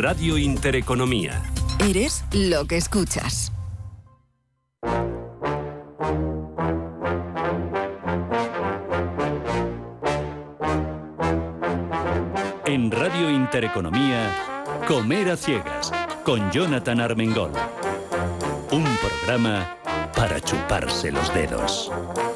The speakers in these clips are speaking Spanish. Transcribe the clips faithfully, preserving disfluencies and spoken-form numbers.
Radio Intereconomía. Eres lo que escuchas. En Radio Intereconomía, Comer a Ciegas, con Jonathan Armengol. Un programa para chuparse los dedos.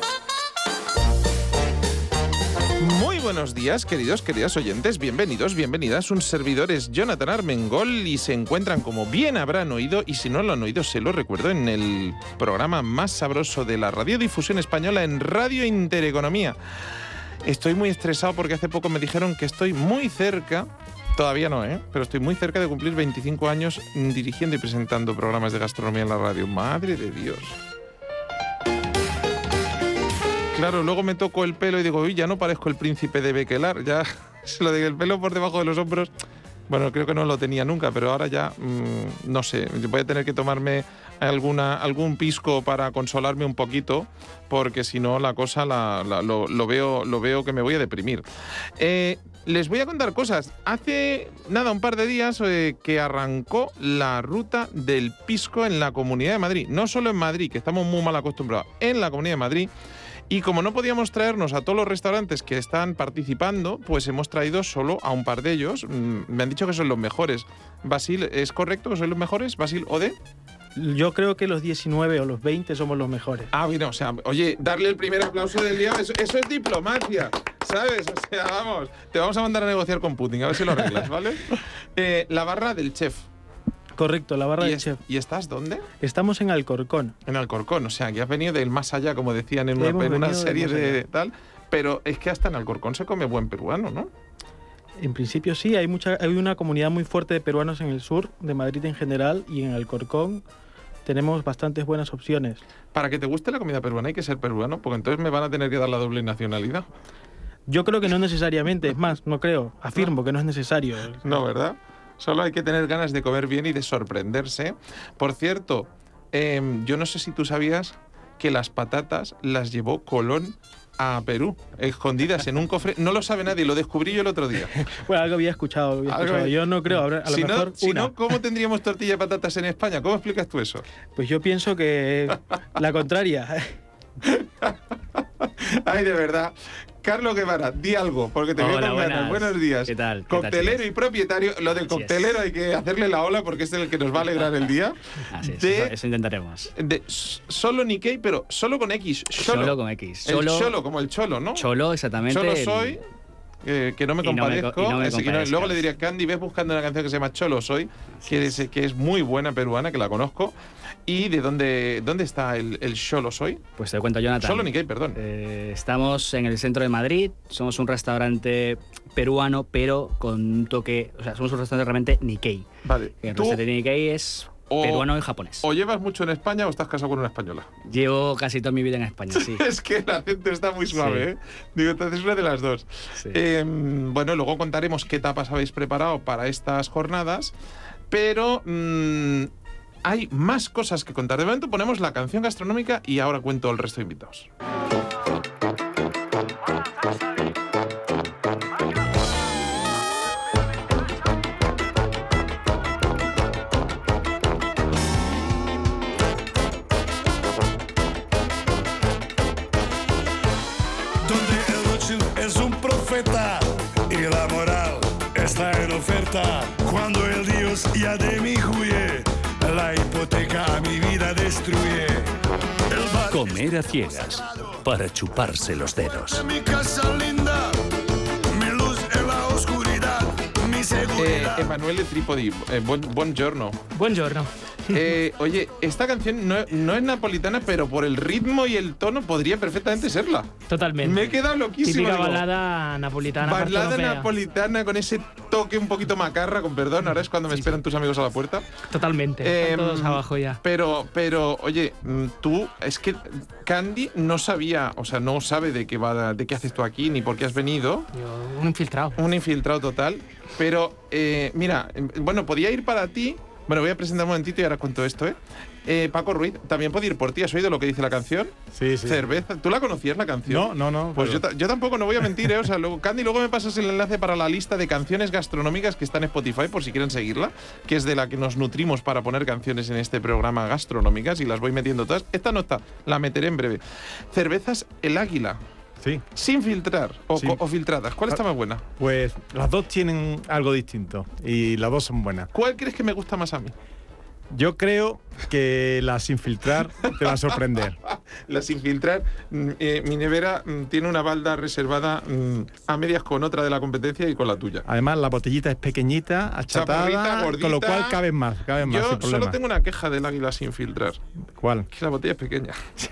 Muy buenos días, queridos, queridas oyentes, bienvenidos, bienvenidas. Un servidor es Jonathan Armengol y se encuentran, como bien habrán oído, y si no lo han oído, se lo recuerdo, en el programa más sabroso de la radiodifusión española, en Radio Intereconomía. Estoy muy estresado porque hace poco me dijeron que estoy muy cerca, todavía no, ¿eh? Pero estoy muy cerca de cumplir veinticinco años dirigiendo y presentando programas de gastronomía en la radio. ¡Madre de Dios! Claro, luego me toco el pelo y digo, uy, ya no parezco el príncipe de Bekelar, ya se lo de el pelo por debajo de los hombros. Bueno, creo que no lo tenía nunca, pero ahora ya, mmm, no sé, voy a tener que tomarme alguna, algún pisco para consolarme un poquito, porque si no la cosa la, la, lo, lo, veo, lo veo que me voy a deprimir. Eh, les voy a contar cosas. Hace, nada, un par de días eh, que arrancó la ruta del pisco en la Comunidad de Madrid. No solo en Madrid, que estamos muy mal acostumbrados, en la Comunidad de Madrid. Y como no podíamos traernos a todos los restaurantes que están participando, pues hemos traído solo a un par de ellos. Me han dicho que son los mejores. Basil, ¿es correcto que son los mejores? Basil, Ode. Yo creo que los diecinueve o los veinte somos los mejores. Ah, bueno, o sea, oye, darle el primer aplauso del día, eso, eso es diplomacia, ¿sabes? O sea, vamos, te vamos a mandar a negociar con Putin, a ver si lo arreglas, ¿vale? Eh, la barra del chef. Correcto, la barra ¿Y del es, chef. ¿Y estás dónde? Estamos en Alcorcón. En Alcorcón, o sea, que has venido del más allá, como decían en una, en una serie de tal, pero es que hasta en Alcorcón se come buen peruano, ¿no? En principio sí, hay mucha, hay una comunidad muy fuerte de peruanos en el sur, de Madrid en general, y en Alcorcón tenemos bastantes buenas opciones. Para que te guste la comida peruana hay que ser peruano, porque entonces me van a tener que dar la doble nacionalidad. Yo creo que no necesariamente, es más, no creo, afirmo que no es necesario. No, ¿verdad? Solo hay que tener ganas de comer bien y de sorprenderse. Por cierto, eh, yo no sé si tú sabías que las patatas las llevó Colón a Perú, escondidas en un cofre. No lo sabe nadie, lo descubrí yo el otro día. Bueno, algo había escuchado, algo había escuchado. Yo no creo, a lo si mejor no, si una. no, ¿cómo tendríamos tortilla de patatas en España? ¿Cómo explicas tú eso? Pues yo pienso que la contraria. Ay, de verdad. Carlos Guevara, di algo, porque te Hola, veo con ganas. Buenos días. ¿Qué tal? ¿Qué Coctelero tal, y propietario. Lo del coctelero hay que hacerle la ola porque es el que nos va a alegrar el día. Así es, de, eso, eso intentaremos. De solo Nikkei, pero solo con X. Solo, solo con X. Solo, el cholo, como el cholo, ¿no? Cholo, exactamente. Cholo soy, eh, que no me compadezco. No me, no me que no, luego le diría, Candy, ves buscando una canción que se llama Cholo soy, que es, que es muy buena peruana, que la conozco. ¿Y de dónde, dónde está el, el Cholo soy? Pues te lo cuento, Jonathan. Solo Nikkei, perdón. Eh, estamos en el centro de Madrid. Somos un restaurante peruano, pero con un toque... O sea, somos un restaurante realmente Nikkei. Vale. El ¿Tú restaurante Nikkei es o, peruano y japonés. ¿O llevas mucho en España o estás casado con una española? Llevo casi toda mi vida en España, sí. Es que el acento está muy suave, sí. ¿eh? Digo, entonces una de las dos. Sí. Eh, bueno, luego contaremos qué tapas habéis preparado para estas jornadas, pero... Mmm, hay más cosas que contar. De momento ponemos la canción gastronómica y ahora cuento el resto de invitados. Donde el ocho es un profeta y la moral está en oferta. Cuando el Dios ya de mí huye, la hipoteca a mi vida destruye. Comer a ciegas, para chuparse los dedos. Mi casa linda, mi luz en la oscuridad, mi seguridad. Eh, Emanuele Tripodi, eh, buen, buongiorno. Buongiorno. Eh, oye, esta canción no, no es napolitana, pero por el ritmo y el tono podría perfectamente serla. Totalmente. Me he quedado loquísimo. Típica digo, balada napolitana. balada napolitana con ese toque un poquito macarra, con perdón, ahora es cuando me Sí, esperan sí. tus amigos a la puerta. Totalmente. Eh, Están todos abajo ya. Pero, pero, oye, tú, es que Candy no sabía, o sea, no sabe de qué va, de qué haces tú aquí, ni por qué has venido. Yo, un infiltrado. Un infiltrado total. Pero, eh, mira, bueno, podía ir para ti, Bueno, voy a presentar un momentito y ahora cuento esto, ¿eh? eh Paco Ruiz, también puedo ir por ti. ¿Has oído lo que dice la canción? Sí, sí. Cerveza. ¿Tú la conocías, la canción? No, no, no. Pues pero... yo, yo tampoco, no voy a mentir, ¿eh? O sea, luego, Candy, luego me pasas el enlace para la lista de canciones gastronómicas que está en Spotify, por si quieren seguirla, que es de la que nos nutrimos para poner canciones en este programa gastronómicas y las voy metiendo todas. Esta no está, la meteré en breve. Cervezas El Águila. Sí. Sin filtrar o, Sí. o filtradas. ¿Cuál está más buena? Pues las dos tienen algo distinto y las dos son buenas. ¿Cuál crees que me gusta más a mí? Yo creo que la sin filtrar te va a sorprender. La sin filtrar, mm, eh, mi nevera mm, tiene una balda reservada mm, a medias con otra de la competencia y con la tuya. Además, la botellita es pequeñita, Chaparrita, achatada, gordita. con lo cual caben más, caben más, Yo sin problema. solo tengo una queja del Águila sin filtrar, ¿Cuál? que la botella es pequeña.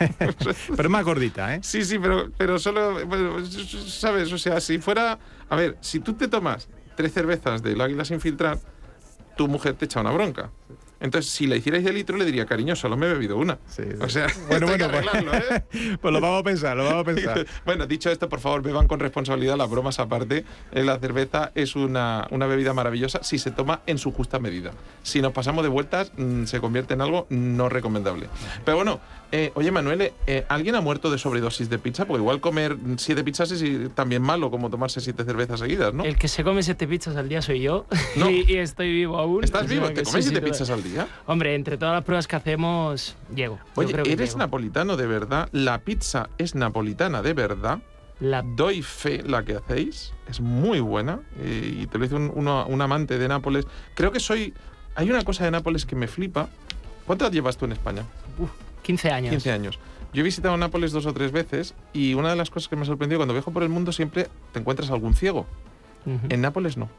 Pero es más gordita, ¿eh? Sí, sí, pero, pero solo, bueno, ¿sabes? O sea, si fuera... A ver, si tú te tomas tres cervezas del Águila sin filtrar, tu mujer te echa una bronca. Entonces, si le hicierais de litro, le diría, cariño, solo me he bebido una. Sí, sí. O sea, Bueno, esto hay bueno, que arreglarlo, ¿eh? pues, pues lo vamos a pensar, lo vamos a pensar. Bueno, dicho esto, por favor, beban con responsabilidad, las bromas aparte. Eh, La cerveza es una, una bebida maravillosa si se toma en su justa medida. Si nos pasamos de vueltas, mmm, se convierte en algo no recomendable. Pero bueno, eh, oye, Manuel, eh, ¿alguien ha muerto de sobredosis de pizza? Porque igual comer siete pizzas es también malo como tomarse siete cervezas seguidas, ¿no? El que se come siete pizzas al día soy yo. No. y, y estoy vivo aún. ¿Estás O sea vivo? que ¿Te sí, comes sí, siete toda- pizzas al día? Hombre, entre todas las pruebas que hacemos, llego. Yo Oye, creo que eres llego. napolitano de verdad, la pizza es napolitana de verdad. La- Doy fe la que hacéis, es muy buena eh, y te lo dice un, uno- un amante de Nápoles. Creo que soy... Hay una cosa de Nápoles que me flipa. ¿Cuánto llevas tú en España? Uf, quince años. quince años. Yo he visitado Nápoles dos o tres veces y una de las cosas que me ha sorprendido cuando viajo por el mundo siempre te encuentras algún ciego. Ujú. En Nápoles no.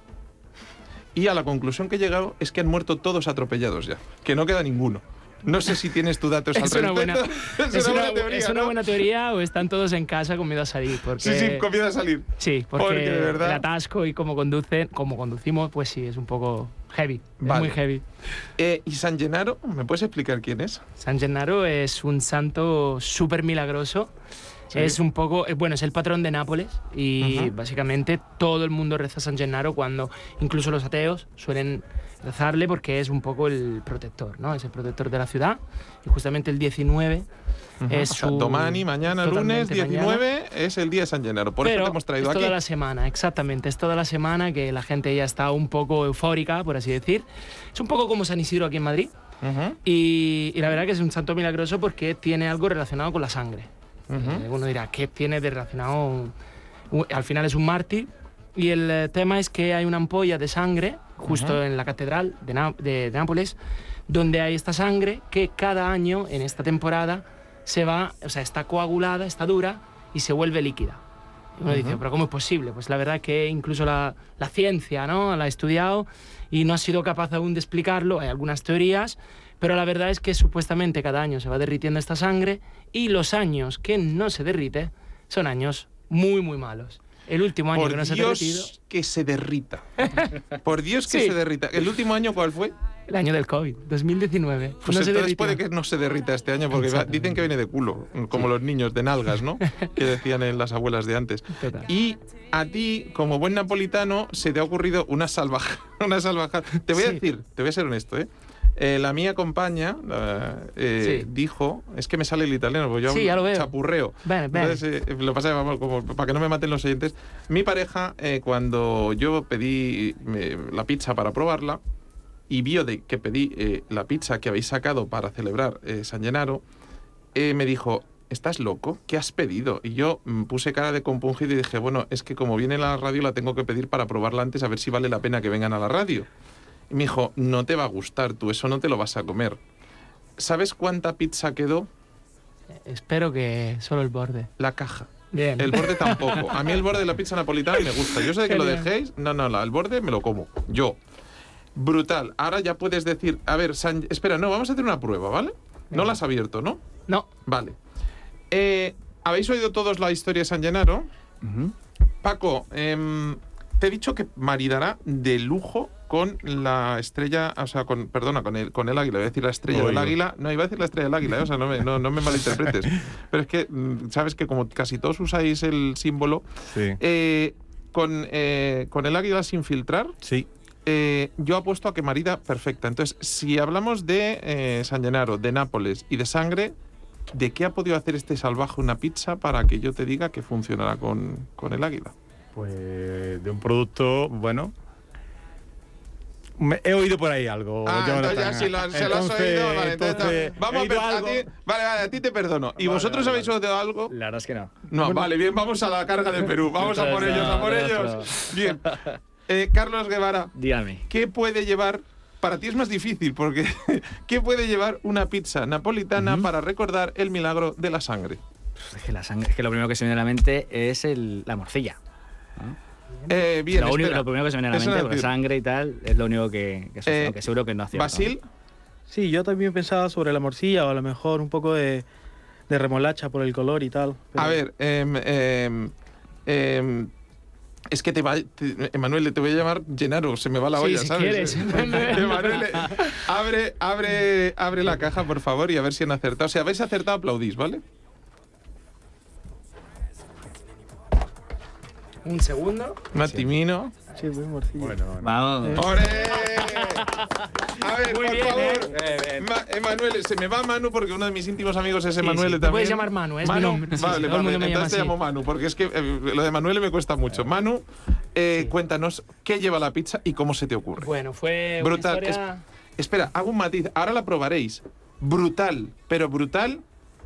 Y a la conclusión que he llegado es que han muerto todos atropellados ya, que no queda ninguno. No sé si tienes tus datos al Es una respecto. buena, es, es una una, buena teoría, es una ¿no? buena teoría o están todos en casa con miedo a salir. Porque, Sí, sí, comienza a salir. Sí, porque, Porque de verdad- el atasco y cómo conducen, cómo conducimos, pues sí, es un poco heavy. Vale. Es muy heavy. Eh, ¿Y San Gennaro? ¿Me puedes explicar quién es? San Gennaro es un santo súper milagroso. Sí. Es un poco, eh, bueno, es el patrón de Nápoles y Ujú. básicamente todo el mundo reza a San Gennaro cuando incluso los ateos suelen rezarle porque es un poco el protector, ¿no? Es el protector de la ciudad y justamente el diecinueve Ujú. es O sea, su... Domani, mañana, lunes, totalmente diecinueve, es el día de San Gennaro. Por Pero eso te hemos traído es aquí. toda la semana, exactamente. Es toda la semana que la gente ya está un poco eufórica, por así decir. Es un poco como San Isidro aquí en Madrid. Ujú, Y, y la verdad que es un santo milagroso porque tiene algo relacionado con la sangre. ujú. Eh, uno dirá, ¿qué tiene de relacionado? Un- un- al final es un mártir. Y el eh, tema es que hay una ampolla de sangre justo Ujú. en la catedral de, Ná- de- de Nápoles, donde hay esta sangre que cada año, en esta temporada, se va, o sea, está coagulada, está dura y se vuelve líquida. Y uno dice, Ujú. ¿pero cómo es posible? Pues la verdad que incluso la, la ciencia, ¿no?, la ha estudiado y no ha sido capaz aún de explicarlo. Hay algunas teorías, pero la verdad es que supuestamente cada año se va derritiendo esta sangre y los años que no se derrite son años muy, muy malos. El último año Por que no se ha Dios derretido, que se derrita. Por Dios que Sí. se derrita. ¿El último año cuál fue? el año del COVID, dos mil diecinueve. Pues no se entonces derritió. puede que no se derrita este año porque va- dicen que viene de culo, como los niños de nalgas, ¿no? Que decían en las abuelas de antes. Total. Y a ti, como buen napolitano, se te ha ocurrido una salvajada. Una salvajada. Te voy a Sí. decir, te voy a ser honesto, ¿eh? Eh, la mía compañía la- eh, Sí. dijo, es que me sale el italiano, porque yo Sí, ya lo veo. chapurreo. Bene, bene. Entonces, eh, lo pasa, vamos, como para que no me maten los oyentes. Mi pareja, eh, cuando yo pedí eh, la pizza para probarla y vio de que pedí eh, la pizza que habéis sacado para celebrar eh, San Gennaro, eh, me dijo, ¿estás loco? ¿Qué has pedido? Y yo mm, puse cara de compungido y dije, bueno, es que como viene la radio la tengo que pedir para probarla antes a ver si vale la pena que vengan a la radio. Y me dijo, no te va a gustar, tú eso no te lo vas a comer. ¿Sabes cuánta pizza quedó? Espero que solo el borde. La caja. Bien. El borde tampoco. A mí el borde de la pizza napolitana me gusta. Yo sé de que lo Genial. dejéis. No, no, no. El borde me lo como. Yo. Brutal. Ahora ya puedes decir, a ver, San- espera, no, vamos a hacer una prueba, ¿vale? No Venga. la has abierto, ¿no? No, Vale. Eh, ¿Habéis oído todos la historia de San Gennaro? Ujú. Paco, em, te he dicho que maridará de lujo con la estrella, o sea, con, perdona, con el, con el águila. Voy a decir la estrella Oigo. del águila. No, iba a decir la estrella del águila, ¿eh? O sea, no me, no, no me malinterpretes. Pero es que, mm, sabes que como casi todos usáis el símbolo, Sí. eh, con, eh, con el águila sin filtrar, Sí. eh, yo apuesto a que marida perfecta. Entonces, si hablamos de eh, San Gennaro, de Nápoles y de sangre, ¿de qué ha podido hacer este salvaje una pizza para que yo te diga que funcionará con, con el águila? Pues de un producto, bueno... Me, he oído por ahí algo. Ah, Jonathan. entonces ya si lo, se lo has Entonces- oído, vale, entonces, entonces, vamos he a, per- oído a algo. ti, vale, vale, a ti te perdono. ¿Y Vale, vosotros vale, habéis oído algo? La verdad es que no. No, vale, bien, vamos a la carga de Perú, vamos a por No, ellos, a por no, ellos. Bien. Eh, Carlos Guevara, Dígame. ¿qué puede llevar? Para ti es más difícil, porque ¿qué puede llevar una pizza napolitana Ujú. para recordar el milagro de la sangre? Es que, la sangre, es que lo primero que se me viene a la mente es el, la morcilla. ¿no? Eh, bien, lo, único, espera. lo primero que se me viene a la Eso mente, es porque decir, sangre y tal, es lo único que, que, Eh, que seguro que no acierto. Basil, Sí, yo también pensaba sobre la morcilla o a lo mejor un poco de, de remolacha por el color y tal. pero- a ver, em, em, em, es que te va, te- Emanuel, te voy a llamar Gennaro, se me va la Sí, olla, si ¿sabes? quieres. Emanuel, eh, abre, abre, abre la caja, por favor, y a ver si han acertado. O sea, habéis acertado, aplaudís, ¿vale? Un segundo. Matimino. Sí, muy morcilla. Bueno, bueno. Vamos. ¡Ore! A ver, Muy por bien, favor. eh. Ma- Emanuel, se me va Manu porque uno de mis íntimos amigos es Emanuel sí, te también. puedes llamar Manu, es mi nombre. Sí, sí, vale, todo el vale, mundo me llama entonces te así. llamo Manu porque es que eh, lo de Emanuel me cuesta mucho. Manu, eh, Sí. cuéntanos qué lleva la pizza y cómo se te ocurre. Bueno, fue Brutal. una historia... Espera, hago un matiz. Ahora la probaréis. Brutal, pero brutal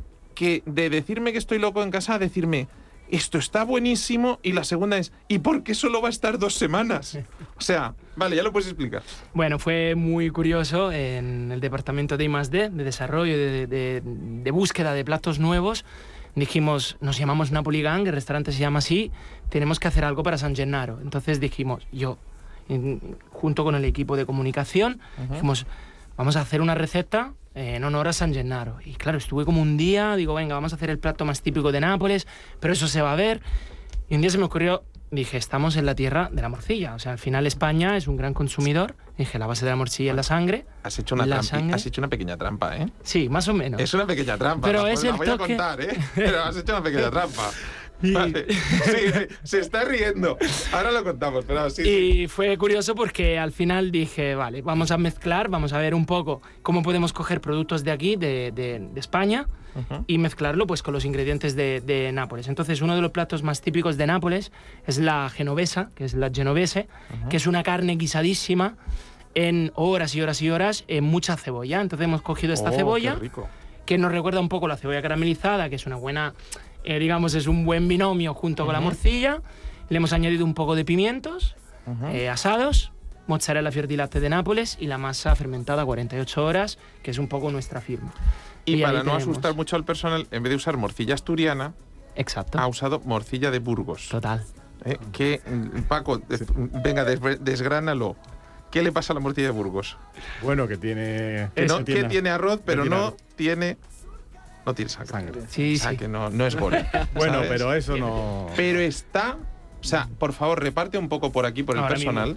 que de decirme que estoy loco en casa a decirme esto está buenísimo y la segunda es ¿y por qué solo va a estar dos semanas? O sea, vale, ya lo puedes explicar. Bueno, fue muy curioso en el departamento de I más D, de desarrollo, de, de- de búsqueda de platos nuevos. Dijimos, nos llamamos Napoli Gang, el restaurante se llama así, tenemos que hacer algo para San Gennaro. Entonces dijimos, yo, en- junto con el equipo de comunicación, dijimos, vamos a hacer una receta en honor a San Gennaro. Y claro, estuve como un día, digo, venga, vamos a hacer el plato más típico de Nápoles, pero eso se va a ver. Y un día se me ocurrió, dije, estamos en la tierra de la morcilla. O sea, al final España es un gran consumidor. Dije, la base de la morcilla es la sangre. Has hecho una, La trampi- sangre. has hecho una pequeña trampa, ¿eh? Sí, más o menos. Es una pequeña trampa. Pero la, es la el voy a toque- contar, ¿eh? Pero has hecho una pequeña trampa. Vale. Sí, se está riendo. Ahora lo contamos, pero sí, sí. Y fue curioso porque al final dije, vale, vamos a mezclar, vamos a ver un poco cómo podemos coger productos de aquí, de, de- de España, Ujú. y mezclarlo pues con los ingredientes de, de Nápoles. Entonces, uno de los platos más típicos de Nápoles es la genovesa, que es la genovese, que es una carne guisadísima en horas y horas y horas en mucha cebolla. Entonces hemos cogido esta Oh, cebolla, qué rico. que nos recuerda un poco la cebolla caramelizada, que es una buena, eh, digamos, es un buen binomio junto con la morcilla. Le hemos añadido un poco de pimientos Ujú. eh, asados, mozzarella fior di latte de Nápoles y la masa fermentada cuarenta y ocho horas, que es un poco nuestra firma. Y, y ahí para no tenemos. asustar mucho al personal, en vez de usar morcilla asturiana, Exacto. ha usado morcilla de Burgos. Total. ¿eh? Que, mm, Paco, des- venga, des- desgránalo. ¿Qué le pasa a la morcilla de Burgos? Bueno, que tiene. Que, no, tiene- que tiene arroz, pero tiene no arroz. tiene... No tiene sangre. Sangre. Sí, O sea, sí. que no, no es gol. Bueno, ¿sabes? pero eso no. Pero está... O sea, por favor, reparte un poco por aquí, por el Ahora personal.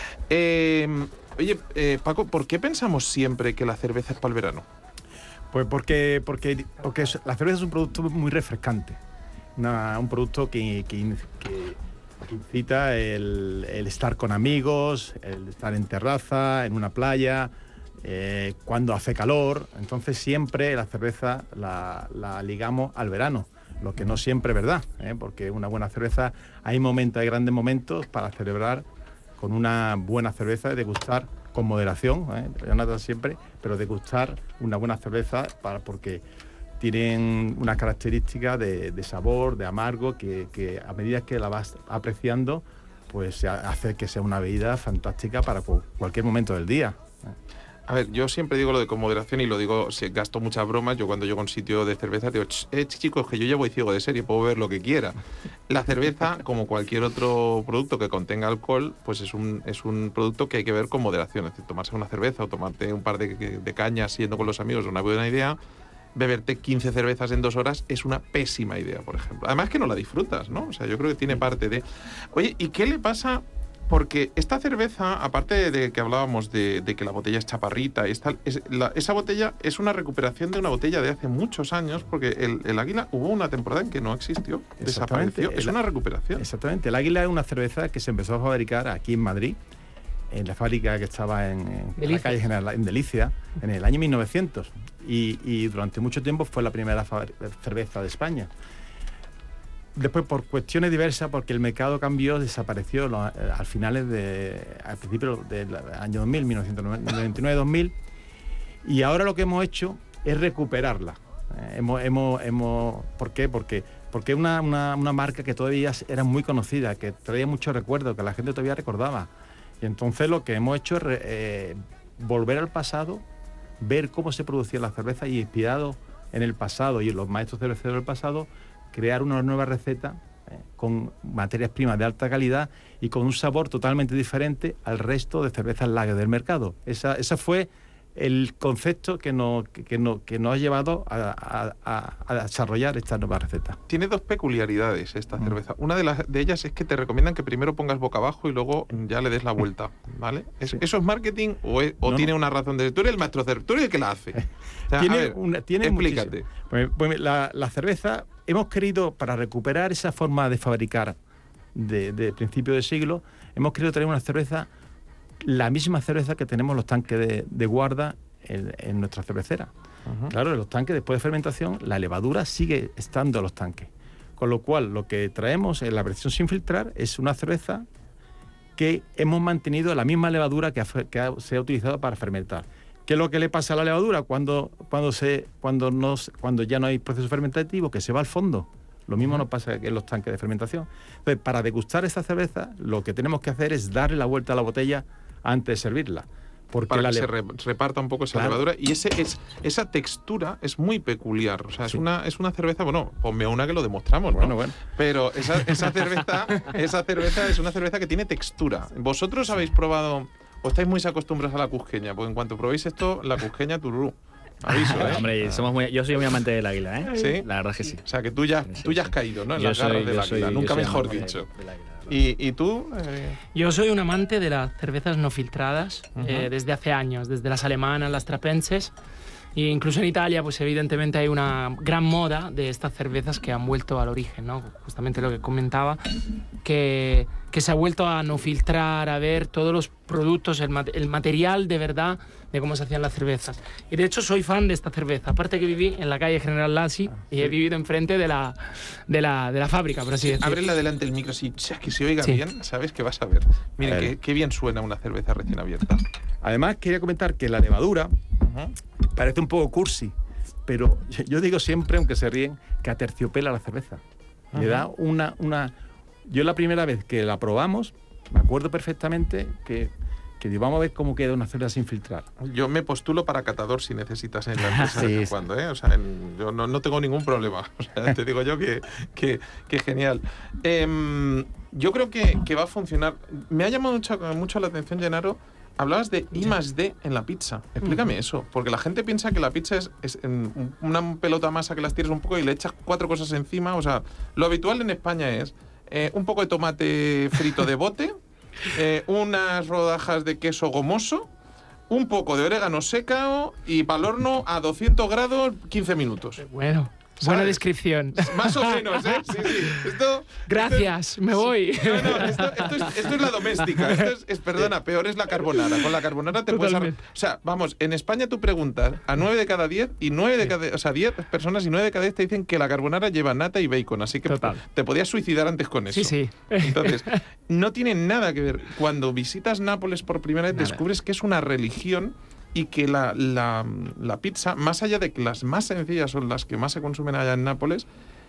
Eh, oye, eh, Paco, ¿por qué pensamos siempre que la cerveza es para el verano? Pues porque, porque, porque es- la cerveza es un producto muy refrescante. Una- un producto que, que, in- que- que incita el, el estar con amigos, el estar en terraza, en una playa, eh, cuando hace calor. Entonces siempre la cerveza la, la ligamos al verano, lo que no siempre es verdad, ¿eh? Porque una buena cerveza, hay momentos, hay grandes momentos para celebrar con una buena cerveza y degustar con moderación, ¿eh? Jonathan siempre, pero degustar una buena cerveza para, porque tienen una característica de, de sabor, de amargo, que, que a medida que la vas apreciando, pues se ha- hace que sea una bebida fantástica para cu- cualquier momento del día. A ver, yo siempre digo lo de con moderación y lo digo, si gasto muchas bromas. Yo cuando llego a un sitio de cerveza digo, "Ch, eh, chicos, que yo ya voy ciego de serie, puedo ver lo que quiera". La cerveza, como cualquier otro producto que contenga alcohol, pues es un, es un producto que hay que ver con moderación. Es decir, tomarse una cerveza o tomarte un par de, de cañas yendo con los amigos es una buena idea. Beberte quince cervezas en dos horas es una pésima idea, por ejemplo. Además que no la disfrutas, ¿no? O sea, yo creo que tiene parte de... Oye, ¿y qué le pasa? Porque esta cerveza, aparte de que hablábamos de, de que la botella es chaparrita, y es tal, es- la- esa botella es una recuperación de una botella de hace muchos años, porque el, el Águila hubo una temporada en que no existió, Exactamente. desapareció. Es El- una recuperación. Exactamente. El Águila es una cerveza que se empezó a fabricar aquí en Madrid en la fábrica que estaba en, en la Delicias. calle General, en Delicia, en el año mil novecientos. Y, y durante mucho tiempo fue la primera cerveza de España. Después, por cuestiones diversas, porque el mercado cambió, desapareció lo, al finales de, al principio del año dos mil, mil novecientos noventa y nueve dos mil, y ahora lo que hemos hecho es recuperarla. Eh, hemos, hemos, hemos, ¿Por qué? Porque, porque es una, una, una marca que todavía era muy conocida, que traía muchos recuerdos, que la gente todavía recordaba. Y entonces lo que hemos hecho es eh, volver al pasado, ver cómo se producía la cerveza y, inspirado en el pasado y en los maestros cerveceros del pasado, crear una nueva receta eh, con materias primas de alta calidad y con un sabor totalmente diferente al resto de cervezas lager del mercado. Esa, esa fue el concepto que nos, que nos, que nos ha llevado a, a, a desarrollar esta nueva receta. Tiene dos peculiaridades esta Mm. cerveza. Una de, las, de ellas es que te recomiendan que primero pongas boca abajo y luego ya le des la vuelta, ¿vale? ¿Es, Sí. ¿Eso es marketing o, es, o No, tiene no. una razón de... Tú eres el maestro cerveza, tú eres el que la hace. O sea, Tiene a ver, una, tiene explícate. muchísimo. Pues, pues la, la cerveza, hemos querido, para recuperar esa forma de fabricar de, de principio de siglo, hemos querido traer una cerveza, la misma cerveza que tenemos los tanques de, de guarda en, en nuestra cervecera. Ujú. Claro, en los tanques, después de fermentación, la levadura sigue estando en los tanques. Con lo cual, lo que traemos en la versión sin filtrar es una cerveza que hemos mantenido la misma levadura que, ha, que ha, se ha utilizado para fermentar. ¿Qué es lo que le pasa a la levadura cuando, cuando, se, cuando, nos, cuando ya no hay proceso fermentativo? Que se va al fondo. Lo mismo nos pasa en los tanques de fermentación. Entonces, para degustar esta cerveza, lo que tenemos que hacer es darle la vuelta a la botella antes de servirla. Porque Para la que le- se re- reparta un poco esa Claro. levadura. Y ese, es, esa textura es muy peculiar. O sea, es, Sí. una, es una cerveza... Bueno, ponme una que lo demostramos, ¿no? Bueno, bueno. Pero esa, esa, cerveza, esa cerveza es una cerveza que tiene textura. ¿Vosotros habéis probado o estáis muy acostumbrados a la cusqueña? Porque en cuanto probéis esto, la cusqueña tururú. Aviso, ¿eh? Hombre, somos muy, yo soy muy amante del águila, ¿eh? ¿Sí? La verdad es que sí. O sea, que tú ya, Sí, sí, tú ya has sí. caído, ¿no? En Yo las soy- garras del yo águila. soy- yo Nunca soy mejor amante dicho. del águila, la verdad. ¿Y, y tú? Eh, Yo soy un amante de las cervezas no filtradas Ujú. eh, desde hace años, desde las alemanas, las trapenses. E incluso en Italia, pues evidentemente hay una gran moda de estas cervezas que han vuelto al origen, ¿no? Justamente lo que comentaba, que, que se ha vuelto a no filtrar, a ver todos los productos, el, mat- el material de verdad de cómo se hacían las cervezas. Y de hecho soy fan de esta cerveza, aparte que viví en la calle General Lassi y he vivido enfrente de la, de la, de la fábrica, por así decirlo. ábrele adelante el micro así, ch, que se oiga Sí. bien, sabes que vas a ver. Miren, A ver. qué, qué bien suena una cerveza recién abierta. Además, quería comentar que la levadura Ujú. parece un poco cursi, pero yo- yo digo siempre, aunque se ríen, que aterciopela la cerveza. Le da una, una... Yo la primera vez que la probamos, me acuerdo perfectamente que, que digo, vamos a ver cómo queda una cerveza sin filtrar. Yo me postulo para catador si necesitas en la empresa de Sí, vez en sí. cuando, ¿eh? O sea, en- yo no, no tengo ningún problema. O sea, te digo yo que, que, que genial. Em, yo creo que, que va a funcionar. Me ha llamado mucho, mucho la atención, Gennaro. Hablabas de I más D en la pizza. Explícame eso, porque la gente piensa que la pizza es, es en una pelota masa que las tiras un poco y le echas cuatro cosas encima. O sea, lo habitual en España es eh, un poco de tomate frito de bote, eh, unas rodajas de queso gomoso, un poco de orégano secao y para el horno a doscientos grados quince minutos. Bueno, buena ¿Sabes? descripción. Más o menos, ¿eh? Sí, sí. Esto, Gracias, me voy. no, no, esto, esto es, esto es la doméstica. Esto es, es- perdona, peor es la carbonara. Con la carbonara te puedes... ar- Totalmente. O sea, vamos, en España tú preguntas a nueve de cada diez y nueve de cada... O sea, diez personas y nueve de cada diez te dicen que la carbonara lleva nata y bacon. Así que Total. te podías suicidar antes con eso. Sí, sí. Entonces, no tiene nada que ver. Cuando visitas Nápoles por primera vez, Nada. descubres que es una religión y que la, la, la pizza, más allá de que las más sencillas son las que más se consumen allá en Nápoles,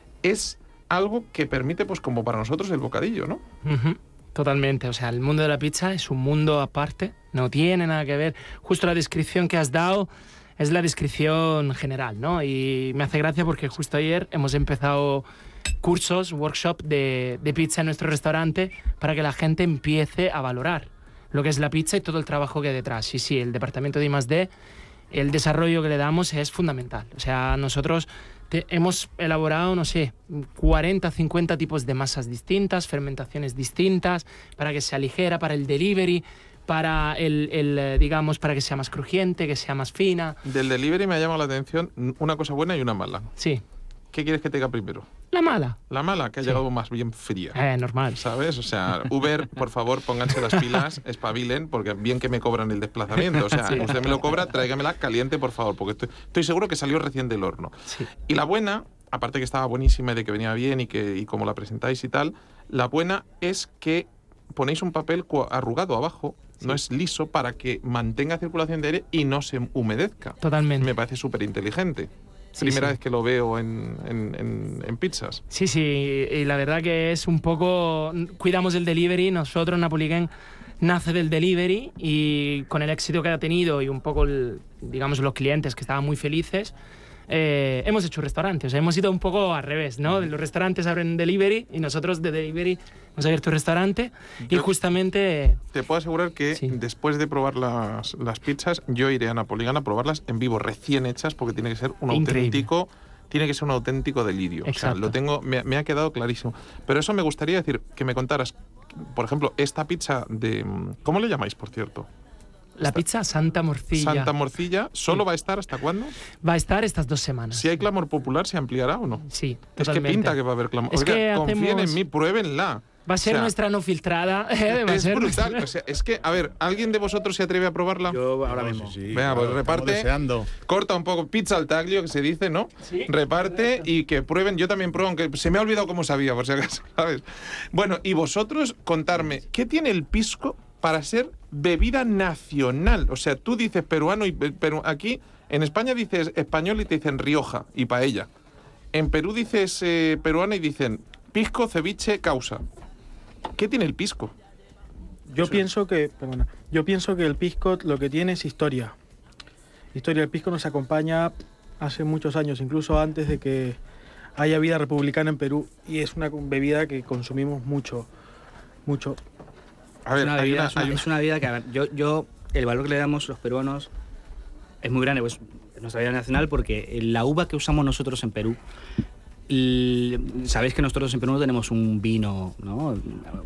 es algo que permite, pues como para nosotros, el bocadillo, ¿no? Ujú, totalmente. O sea, el mundo de la pizza es un mundo aparte. No tiene nada que ver. Justo la descripción que has dado es la descripción general, ¿no? Y me hace gracia porque justo ayer hemos empezado cursos, workshop de, de pizza en nuestro restaurante para que la gente empiece a valorar lo que es la pizza y todo el trabajo que hay detrás. Sí, sí, el departamento de I más D, el desarrollo que le damos es fundamental. O sea, nosotros te- hemos elaborado, no sé, cuarenta, cincuenta tipos de masas distintas, fermentaciones distintas, para que sea ligera, para el delivery, para el, el, eh, digamos, para que sea más crujiente, que sea más fina. Del delivery me ha llamado la atención una cosa buena y una mala. Sí. ¿qué quieres que te diga primero? La mala. La mala, que ha Sí. llegado más bien fría. Eh, normal. ¿Sabes? O sea, Uber, por favor, pónganse las pilas, espabilen, porque bien que me cobran el desplazamiento. O sea, Sí. usted me lo cobra, tráigamela caliente, por favor, porque estoy, estoy seguro que salió recién del horno. Sí. Y la buena, aparte que estaba buenísima y de que venía bien y que y como la presentáis y tal, la buena es que ponéis un papel cu- arrugado abajo, no es liso, para que mantenga circulación de aire y no se humedezca. Totalmente. Me parece súper inteligente. Sí, Primera sí. vez que lo veo en, en, en- en pizzas. Sí, sí, y la verdad que es un poco... Cuidamos el delivery, nosotros, Napoligen nace del delivery y con el éxito que ha tenido y un poco, el- digamos, los clientes que estaban muy felices, eh, hemos hecho un restaurante. O sea, hemos ido un poco al revés, ¿no? Los restaurantes abren delivery y nosotros de delivery hemos abierto un restaurante y Yo- justamente... Te puedo asegurar que Sí. después de probar las, las pizzas, yo iré a Napoligana a probarlas en vivo, recién hechas, porque tiene que ser un Increíble. auténtico, tiene que ser un auténtico delirio. O sea, Exacto. lo tengo, me, me ha quedado clarísimo. Pero eso me gustaría decir, que me contaras, por ejemplo, esta pizza de, ¿cómo le llamáis, por cierto? La pizza Santa Morcilla Santa Morcilla, ¿solo Sí. va a estar hasta cuándo? va a estar estas dos semanas. Si hay clamor popular, ¿se ampliará o no? Sí, Es que totalmente. pinta que va a haber clamor. Es Oiga, que confíen hacemos- en mí, pruébenla. Va a ser O sea, nuestra no filtrada. eh, va a Es ser brutal. nuestra- O sea, es que, a ver, ¿alguien de vosotros se atreve a probarla? Yo ahora No, mismo. sí, sí, Venga, pues claro, reparte. estamos deseando. Corta un poco, pizza al taglio, que se dice, ¿no? Sí, Reparte y que prueben. Yo también pruebo, aunque se me ha olvidado cómo sabía, por si acaso, ¿sabes? Bueno, y vosotros, contarme, ¿qué tiene el pisco para ser bebida nacional? O sea, tú dices peruano y pero aquí, en España dices español y te dicen Rioja y paella. En Perú dices eh, peruana y dicen pisco, ceviche, causa. ¿Qué tiene el pisco? Yo Sí. pienso que, perdona, yo pienso que el pisco lo que tiene es historia. Historia, el pisco nos acompaña hace muchos años, incluso antes de que haya vida republicana en Perú, y es una bebida que consumimos mucho, mucho. A ver, es, una hay bebida, una- es, una, hay una- es una bebida que, a ver, yo, yo, el valor que le damos los peruanos es muy grande, pues es nuestra bebida nacional, porque la uva que usamos nosotros en Perú, l- sabéis que nosotros en Perú no tenemos un vino, ¿no?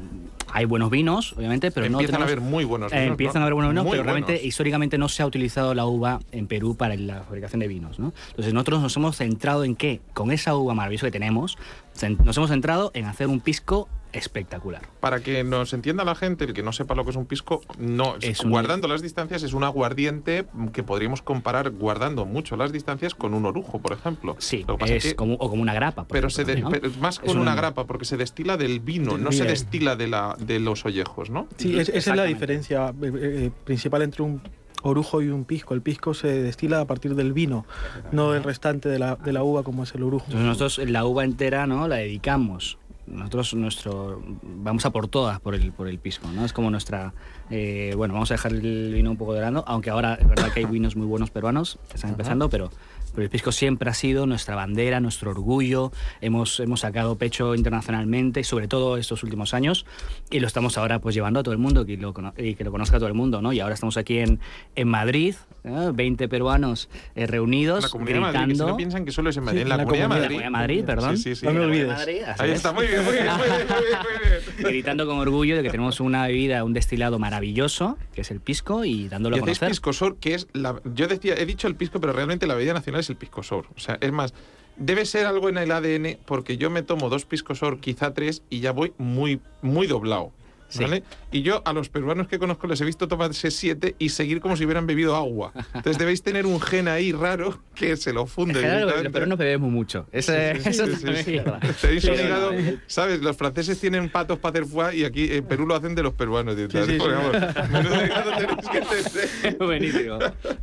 Hay buenos vinos, obviamente, pero no empiezan tenemos... a haber muy buenos Eh, vinos, empiezan ¿no? a haber buenos vinos, Muy pero realmente buenos. históricamente no se ha utilizado la uva en Perú para la fabricación de vinos, ¿no? Entonces nosotros nos hemos centrado en qué, con esa uva maravillosa que tenemos, cen- nos hemos centrado en hacer un pisco espectacular. Para que nos entienda la gente, el que no sepa lo que es un pisco, no, Es un- guardando las distancias, es un aguardiente que podríamos comparar, guardando mucho las distancias, con un orujo, por ejemplo. Sí, Lo que pasa es que- como, o como una grapa. por pero se de- ejemplo, ¿no? pero más Es con un- una grapa, porque se destila del vino, Del no se vino. destila de, la, de los ollejos, ¿no? Sí, es- esa es la Exactamente. diferencia eh, eh, principal entre un orujo y un pisco. El pisco se destila a partir del vino, no del restante de la, de la uva como es el orujo. Entonces nosotros la uva entera, ¿no? La dedicamos. Nosotros nuestro vamos a por todas por el por el pisco, ¿no? Es como nuestra eh, bueno, vamos a dejar el vino un poco de lado, aunque ahora es verdad que hay vinos muy buenos peruanos que están empezando, pero pero el pisco siempre ha sido nuestra bandera, nuestro orgullo. Hemos, hemos sacado pecho internacionalmente, sobre todo estos últimos años, y lo estamos ahora pues llevando a todo el mundo que lo, cono- y que lo conozca todo el mundo, ¿no? Y ahora estamos aquí en, en Madrid, ¿eh? veinte peruanos eh, reunidos, La Comunidad de gritando. Madrid, que si no piensan que solo es en Madrid. Sí, en la, en la Comunidad de Comunidad- Madrid. en la Comunidad de Madrid, perdón. Sí, sí, sí. No me En la olvides. Comunidad de Madrid, así Ahí es. está, muy bien, muy bien, muy bien, muy bien, muy bien. Gritando con orgullo de que tenemos una bebida, un destilado maravilloso, que es el pisco, y dándolo Y a hacéis conocer. pisco sour, que es la... Yo decía, he dicho el pisco, pero realmente la bebida nacional es el pisco sour. O sea, es más, debe ser algo en el A D N, porque yo me tomo dos pisco sour, quizá tres, y ya voy muy, muy doblado. Sí. ¿Vale? Y yo a los peruanos que conozco les he visto tomarse siete y seguir como si hubieran bebido agua. Entonces debéis tener un gen ahí raro que se lo funde. Claro, directamente. pero no bebemos mucho. Eso, Sí, sí, eso sí, también sí, es verdad. sí. Tenéis un Sí, hígado, sí. ¿sabes? Los franceses tienen patos para hacer foie y aquí en Perú lo hacen de los peruanos. sí, sí. Porque, vamos, menudo hígado tenéis que tener. Buenísimo.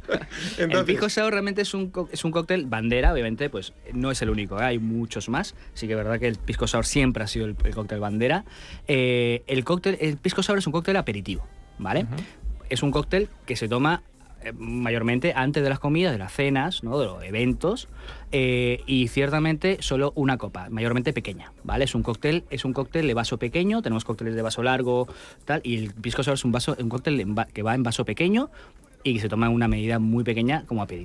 el Entonces- pisco sour realmente es un, co- es un cóctel bandera, obviamente, pues no es el único, ¿eh? Hay muchos más. Sí que es verdad que el pisco sour siempre ha sido el, el cóctel bandera. Eh, el cóctel, el pisco sour es un cóctel aperitivo, ¿vale? Ujú. Es un cóctel que se toma eh, mayormente antes de las comidas, de las cenas, ¿no? De los eventos, eh, y ciertamente solo una copa, mayormente pequeña, ¿vale? Es un cóctel, es un cóctel de vaso pequeño, tenemos cócteles de vaso largo, tal, y el pisco sour es un vaso, un cóctel en va- que va en vaso pequeño y que se toma en una medida muy pequeña como aperitivo.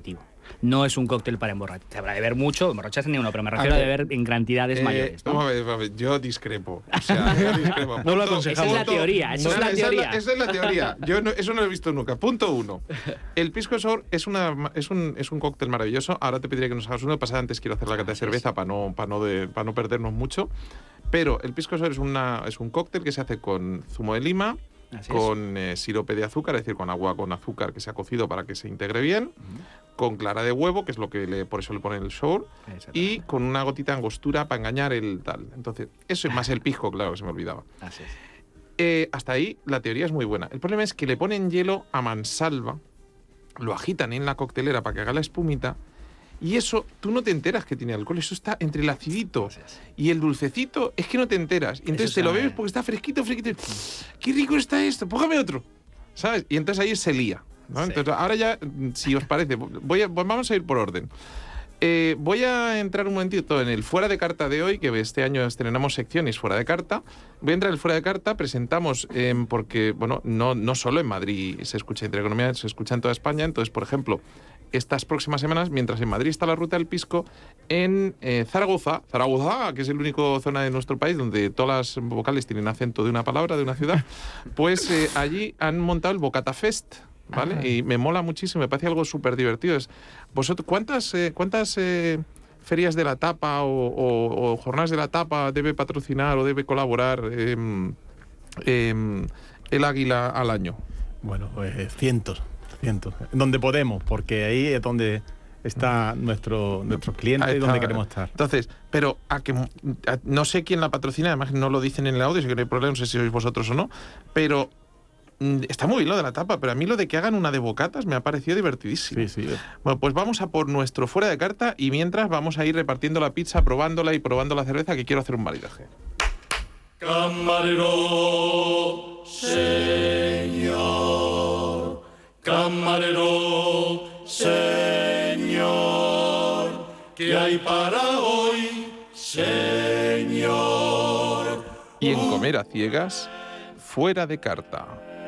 No es un cóctel para emborrachar. Te habrá de ver mucho, emborracharse ni uno, pero me refiero a, a beber en cantidades eh, mayores, ¿no? Vamos a ver, vamos a ver, yo discrepo. O sea, yo discrepo. No lo Punto- aconsejamos. Esa es la teoría, esa No, es la esa teoría. esa es la teoría. Yo no- eso no lo he visto nunca. Punto uno. El pisco sour es, una, es, un, es un cóctel maravilloso. Ahora te pediría que nos hagas uno. Pasada antes quiero hacer la cata de cerveza para no, para, no de- para no perdernos mucho. Pero el pisco sour es, una, es un cóctel que se hace con zumo de lima, Así es. con eh, sirope de azúcar, es decir, con agua con azúcar que se ha cocido para que se integre bien, con clara de huevo, que es lo que le, por eso le ponen el sour, y con una gotita de angostura para engañar el tal. Entonces, eso es más el pisco, claro, que se me olvidaba. Así es. Eh, hasta ahí la teoría es muy buena. El problema es que le ponen hielo a mansalva, lo agitan en la coctelera para que haga la espumita, y eso tú no te enteras que tiene alcohol. Eso está entre el acidito y el dulcecito, es que no te enteras. Y entonces Eso te lo sabe- bebes porque está fresquito, fresquito. ¡Qué rico está esto! ¡Póngame otro! ¿Sabes? Y entonces ahí se lía, ¿no? Sí. Entonces, ahora ya, si os parece, voy a, pues vamos a ir por orden. Eh, voy a entrar un momentito en el fuera de carta de hoy, que este año estrenamos secciones fuera de carta. Voy a entrar en el fuera de carta, presentamos, eh, porque, bueno, no, no solo en Madrid se escucha Intereconomía, se escucha en toda España. Entonces, por ejemplo, estas próximas semanas, mientras en Madrid está la ruta del pisco, en eh, Zaragoza, Zaragoza, que es el único zona de nuestro país donde todas las vocales tienen acento de una palabra, de una ciudad, pues eh, allí han montado el Bocata Fest, ¿vale? Ajá. Y me mola muchísimo, me parece algo súper divertido. Es, vosotros, ¿cuántas, eh, cuántas eh, ferias de la tapa o, o- o jornadas de la tapa debe patrocinar o debe colaborar em, em, el Águila al año? Bueno, pues cientos, cientos. Donde podemos, porque ahí es donde está nuestro, nuestro cliente Ahí y está. donde queremos estar. Entonces, pero a que a- no sé quién la patrocina, además no lo dicen en el audio, si que no hay problema, no sé si sois vosotros o no, pero mm, está muy bien lo de la tapa, pero a mí lo de que hagan una de bocatas me ha parecido divertidísimo. Sí, sí. Bueno, pues vamos a por nuestro fuera de carta y mientras vamos a ir repartiendo la pizza, probándola y probando la cerveza, que quiero hacer un maridaje. Camarero, señor. Camarero, señor. ¿Qué hay para hoy, señor? Y en comer a ciegas, fuera de carta.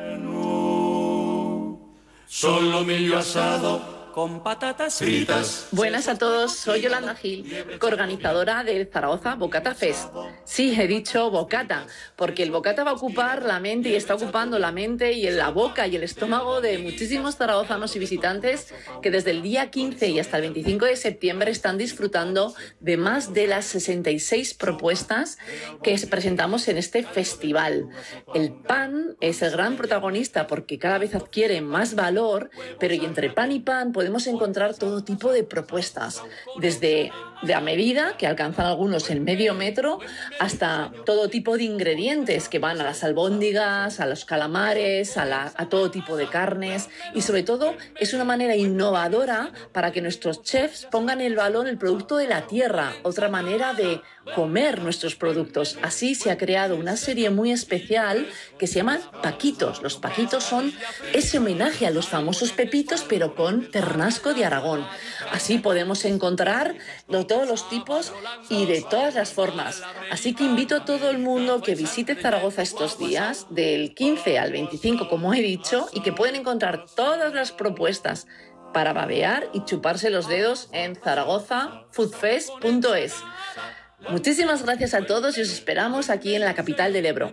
Solo millo asado con patatas fritas. Buenas a todos, soy Yolanda Gil, coorganizadora del Zaragoza Bocata Fest. Sí, he dicho bocata, porque el bocata va a ocupar la mente y está ocupando la mente y la boca y el estómago de muchísimos zaragozanos y visitantes que desde el día quince y hasta el veinticinco de septiembre están disfrutando de más de las sesenta y seis propuestas que presentamos en este festival. El pan es el gran protagonista porque cada vez adquiere más valor, pero y entre pan y pan podemos encontrar todo tipo de propuestas, desde de a medida, que alcanzan algunos el medio metro, hasta todo tipo de ingredientes que van a las albóndigas, a los calamares, a, la, a todo tipo de carnes, y sobre todo es una manera innovadora para que nuestros chefs pongan el valor en el producto de la tierra, otra manera de comer nuestros productos. Así se ha creado una serie muy especial que se llama Paquitos. Los Paquitos son ese homenaje a los famosos pepitos, pero con ternasco de Aragón. Así podemos encontrar de todos los tipos y de todas las formas. Así que invito a todo el mundo que visite Zaragoza estos días, del quince al veinticinco, como he dicho, y que pueden encontrar todas las propuestas para babear y chuparse los dedos en zaragoza food fest punto es. Muchísimas gracias a todos y os esperamos aquí en la capital del Ebro.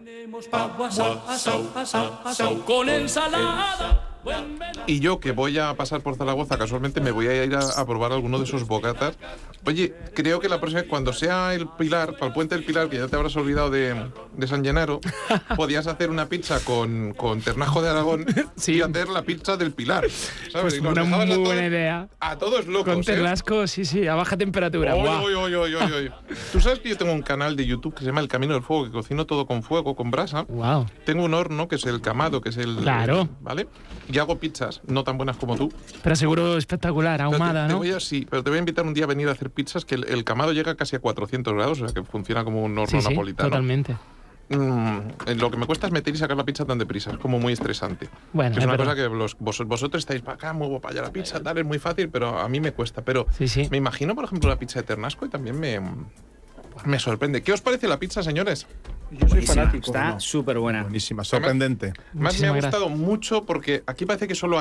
Con ensalada. Y yo, que voy a pasar por Zaragoza, casualmente me voy a ir a, a probar alguno de esos bocatas. Oye, creo que la próxima vez, cuando sea el Pilar, para el Puente del Pilar, que ya te habrás olvidado de, de San Llenaro, podías hacer una pizza con, con ternajo de Aragón Sí. y hacer la pizza del Pilar. ¿Sabes? Pues Y nos una dejabas muy a todos- buena idea. A todos locos. Con ¿eh? Terlasco, sí, sí, a baja temperatura. Oy, Guau. oy, oy, oy, oy, oy. Tú sabes que yo tengo un canal de YouTube que se llama El Camino del Fuego, que cocino todo con fuego, con brasa. Guau. Tengo un horno que es el Camado, que es el... Claro. ¿Vale? Y hago pizzas, no tan buenas como tú. Pero seguro espectacular, Pero te- ahumada, te ¿no? voy a, sí, pero te voy a invitar un día a venir a hacer pizzas, que el, el Camado llega casi a cuatrocientos grados, o sea que funciona como un horno Sí, sí, napolitano. totalmente. Mm, eh, lo que me cuesta es meter y sacar la pizza tan deprisa, es como muy estresante. Bueno, es es una verdad. cosa que los- vos- vosotros estáis para acá, muevo para allá la pizza, tal, es muy fácil, pero a mí me cuesta. Pero Sí, sí. me imagino, por ejemplo, la pizza de Ternasco y también me, me sorprende. ¿Qué os parece la pizza, señores? Yo soy Buenísima, fanático. está ¿no? súper buena. Buenísima, sorprendente. Más me ha Muchísimas gustado mucho porque aquí parece que solo hay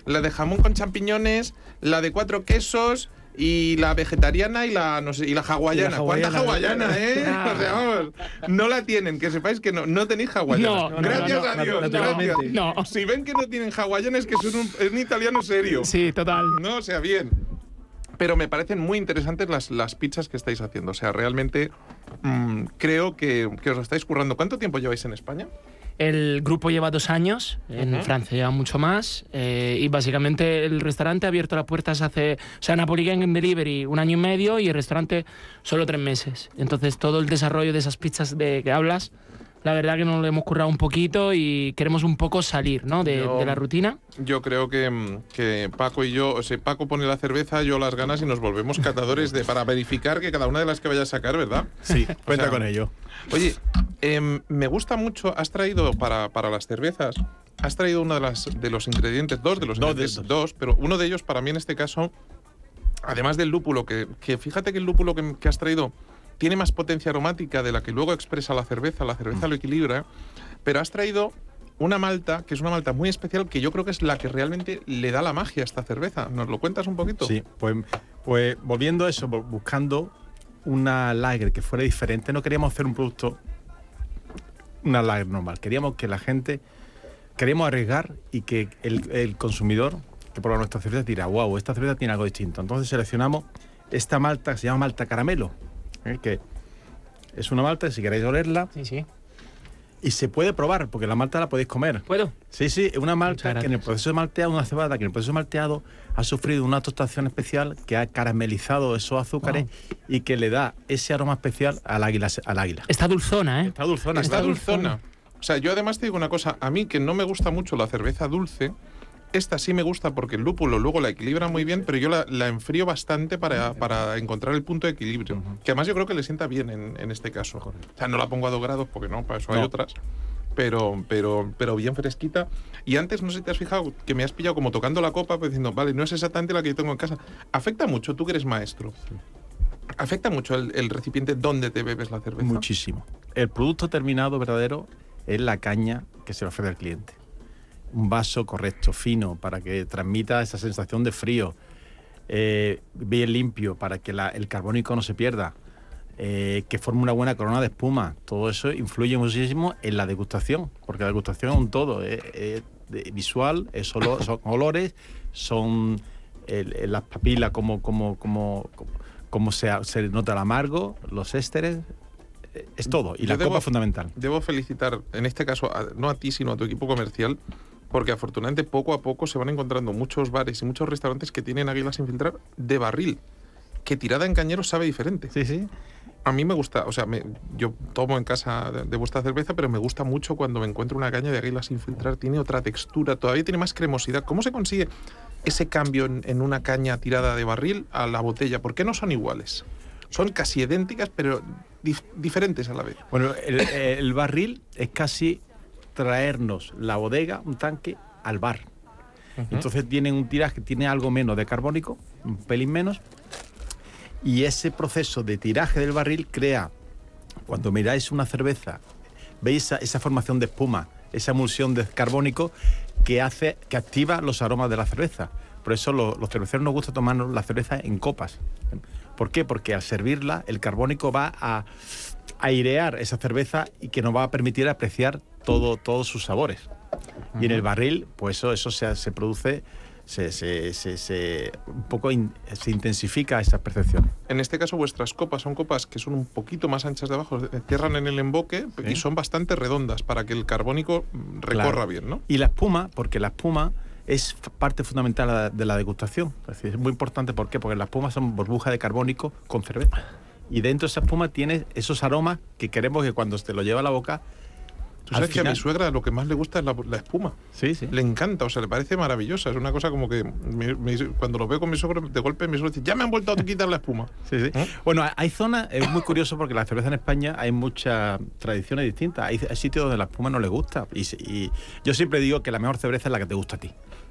la de jamón con champiñones, la de cuatro quesos y la vegetariana y la no sé, y la hawaiana. ¿Cuánta hawaiana, eh? Ah. O sea, vamos, no la tienen, que sepáis que no, no tenéis hawaiana. No, no, gracias no, no, a Dios, naturalmente. gracias. No. Si ven que no tienen hawaiana es que son un, es un italiano serio. Sí, total. No, o sea, bien. Pero me parecen muy interesantes las, las pizzas que estáis haciendo. O sea, realmente mmm, creo que, que os lo estáis currando. ¿Cuánto tiempo lleváis en España? El grupo lleva dos años, en Ujú. Francia lleva mucho más, eh, y básicamente el restaurante ha abierto las puertas hace, o sea, Napoli Gang en Delivery un año y medio y el restaurante solo tres meses. Entonces todo el desarrollo de esas pizzas de que hablas, la verdad que nos lo hemos currado un poquito y queremos un poco salir, ¿no? de, Yo- de la rutina. Yo creo que, mm, que Paco y yo, o sea, Paco pone la cerveza, yo las ganas y nos volvemos catadores de, para verificar que cada una de las que vaya a sacar, ¿verdad? Sí, cuenta sea, con ello. Oye, em, me gusta mucho, has traído para, para las cervezas, has traído uno de, las, de los ingredientes, dos de los Dos de ingredientes, esos. dos, pero uno de ellos para mí en este caso, además del lúpulo, que, que fíjate que el lúpulo que, que has traído tiene más potencia aromática de la que luego expresa la cerveza, la cerveza lo equilibra, pero has traído una malta, que es una malta muy especial, que yo creo que es la que realmente le da la magia a esta cerveza. ¿Nos lo cuentas un poquito? Sí, pues, pues volviendo a eso, bu- buscando una lager que fuera diferente, no queríamos hacer un producto, una lager normal, queríamos que la gente, queríamos arriesgar y que el, el consumidor que prueba nuestra cerveza dirá, wow, esta cerveza tiene algo distinto. Entonces seleccionamos esta malta que se llama malta caramelo, ¿eh? Que es una malta, si queréis olerla, Sí, sí. y se puede probar, porque la malta la podéis comer. ¿Puedo? Sí, sí, es una malta Muchas que en el gracias. proceso de malteado, una cebada que en el proceso de malteado ha sufrido una tostación especial que ha caramelizado esos azúcares y que le da ese aroma especial al águila. Al águila. Está dulzona, ¿eh? Está dulzona. Está está dulzona. O sea, yo además te digo una cosa, a mí que no me gusta mucho la cerveza dulce, esta sí me gusta porque el lúpulo luego la equilibra muy bien, pero yo la, la enfrío bastante para, para encontrar el punto de equilibrio. Ujú. Que además yo creo que le sienta bien en, en este caso. O sea, no la pongo a dos grados porque no, para eso hay No. otras. Pero, pero, pero bien fresquita. Y antes, no sé si te has fijado, que me has pillado como tocando la copa, pues diciendo, vale, no es exactamente la que yo tengo en casa. ¿Afecta mucho, tú que eres maestro? ¿Afecta mucho el, el recipiente donde te bebes la cerveza? Muchísimo. El producto terminado verdadero es la caña que se le ofrece al cliente. Un vaso correcto, fino, para que transmita esa sensación de frío, eh, bien limpio, para que la- el carbónico no se pierda, eh, que forme una buena corona de espuma. Todo eso influye muchísimo en la degustación, porque la degustación es un todo, es, es de- visual, es olo- son olores, son el- el- las papilas, como, como, como, como, como se, se nota el amargo, los ésteres, eh, es todo. Y Yo la debo- copa es fundamental. Debo felicitar, en este caso, a- no a ti, sino a tu equipo comercial, porque afortunadamente poco a poco se van encontrando muchos bares y muchos restaurantes que tienen águila sin filtrar de barril, que tirada en cañero sabe diferente. Sí, sí. A mí me gusta, o sea, me- yo tomo en casa de, de vuestra cerveza, pero me gusta mucho cuando me encuentro una caña de águila sin filtrar, tiene otra textura, todavía tiene más cremosidad. ¿Cómo se consigue ese cambio en, en una caña tirada de barril a la botella? ¿Por qué no son iguales? Son casi idénticas, pero dif- diferentes a la vez. Bueno, el, el barril es casi traernos la bodega, un tanque, al bar. Entonces tiene un tiraje, tiene algo menos de carbónico, un pelín menos, y ese proceso de tiraje del barril crea, cuando miráis una cerveza, veis esa, esa formación de espuma, esa emulsión de carbónico que hace, que activa los aromas de la cerveza. Por eso lo- los cerveceros nos gusta tomarnos la cerveza en copas. ¿Por qué? Porque al servirla, el carbónico va a airear esa cerveza y que nos va a permitir apreciar todo, todos sus sabores. Y en el barril, pues eso, eso se, se produce, se, se, se, se- un poco in- se intensifica esa percepción. En este caso, vuestras copas son copas que son un poquito más anchas de abajo, cierran en el emboque y Sí. son bastante redondas para que el carbónico mm, recorra Claro. bien, ¿no? Y la espuma, porque la espuma es f- parte fundamental de la- de la degustación. Es decir, es muy importante, ¿por qué? Porque las espumas son burbujas de carbónico con cerveza. Y dentro de esa espuma tiene esos aromas que queremos que cuando te lo lleva a la boca... Tú al sabes que a mi final- suegra lo que más le gusta es la, la espuma. Sí, sí. Le encanta, o sea, le parece maravillosa. Es una cosa como que mi- mi- cuando lo veo con mi suegro, de golpe mi suegro dice, ya me han vuelto a quitar la espuma. Sí, sí. ¿Eh? Bueno, hay- hay zonas, es muy curioso porque la cerveza en España hay muchas tradiciones distintas. Hay, hay sitios donde la espuma no les gusta. Y, se- y yo siempre digo que la mejor cerveza es la que te gusta a ti.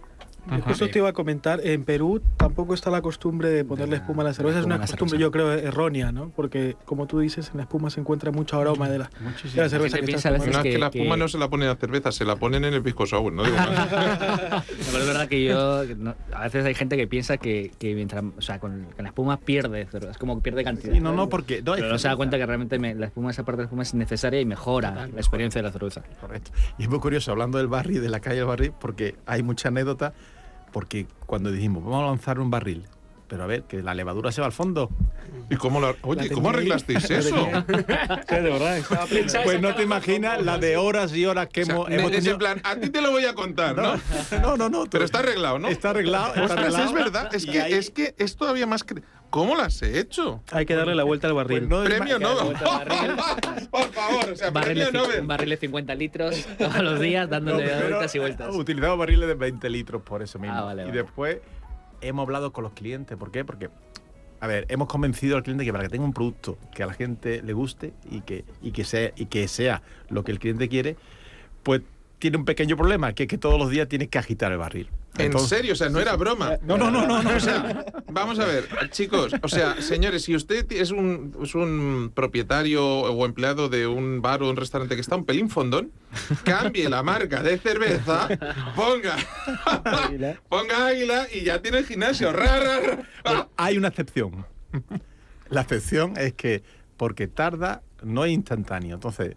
Justo te iba a comentar, en Perú tampoco está la costumbre de ponerle espuma a la cerveza, es una costumbre yo creo errónea, ¿no? Porque como tú dices, en la espuma se encuentra mucho aroma de la, de la cerveza que estás tomando. No, es que la espuma no se la ponen a cerveza, se la ponen en el pisco sour, no digo más. No, pero es verdad que yo, no, a veces hay gente que piensa que, que mientras, o sea, con, con la espuma pierde, pero es como que pierde cantidad. Sí, no, no, porque no, pero no se da cuenta que realmente me, la espuma, esa parte de la espuma es necesaria y mejora la experiencia de la cerveza. Correcto. Y es muy curioso, hablando del barril, de la calle del barril, porque hay mucha anécdota. Porque cuando dijimos, vamos a lanzar un barril, pero a ver, que la levadura se va al fondo. ¿Y cómo lo, oye, ¿cómo arreglasteis eso? Sí, de verdad. Pues no te imaginas la de horas y horas que o sea, hemos, en hemos tenido. En plan, a ti te lo voy a contar, ¿no? No, no, no. Pero está arreglado, ¿no? Está arreglado, está Ostras, arreglado. es verdad, es Y que, ahí- es que es todavía más... cre- ¿Cómo lo has hecho? Hay que darle la vuelta al barril. Pues no, Premio que darle Nobel. vuelta al barril. Por favor, o sea, Barril de, premio ci- Nobel. un barril de cincuenta litros todos los días No, dándole primero vueltas y vueltas. Utilizamos barriles de veinte litros por eso mismo. Ah, vale, y vale. después hemos hablado con los clientes. ¿Por qué? Porque, a ver, hemos convencido al cliente que para que tenga un producto que a la gente le guste y que, y que, sea, y que sea lo que el cliente quiere, pues tiene un pequeño problema, que es que todos los días tienes que agitar el barril. ¿En Entonces- serio? O sea, no era broma. No, no, no, no, no. O sea, vamos a ver, chicos, o sea, señores, si usted es un, es un propietario o empleado de un bar o un restaurante que está un pelín fondón, cambie la marca de cerveza, ponga ponga Águila y ya tiene el gimnasio. Ra, ra, ra. Bueno, hay una excepción. La excepción es que porque tarda, no es instantáneo. Entonces,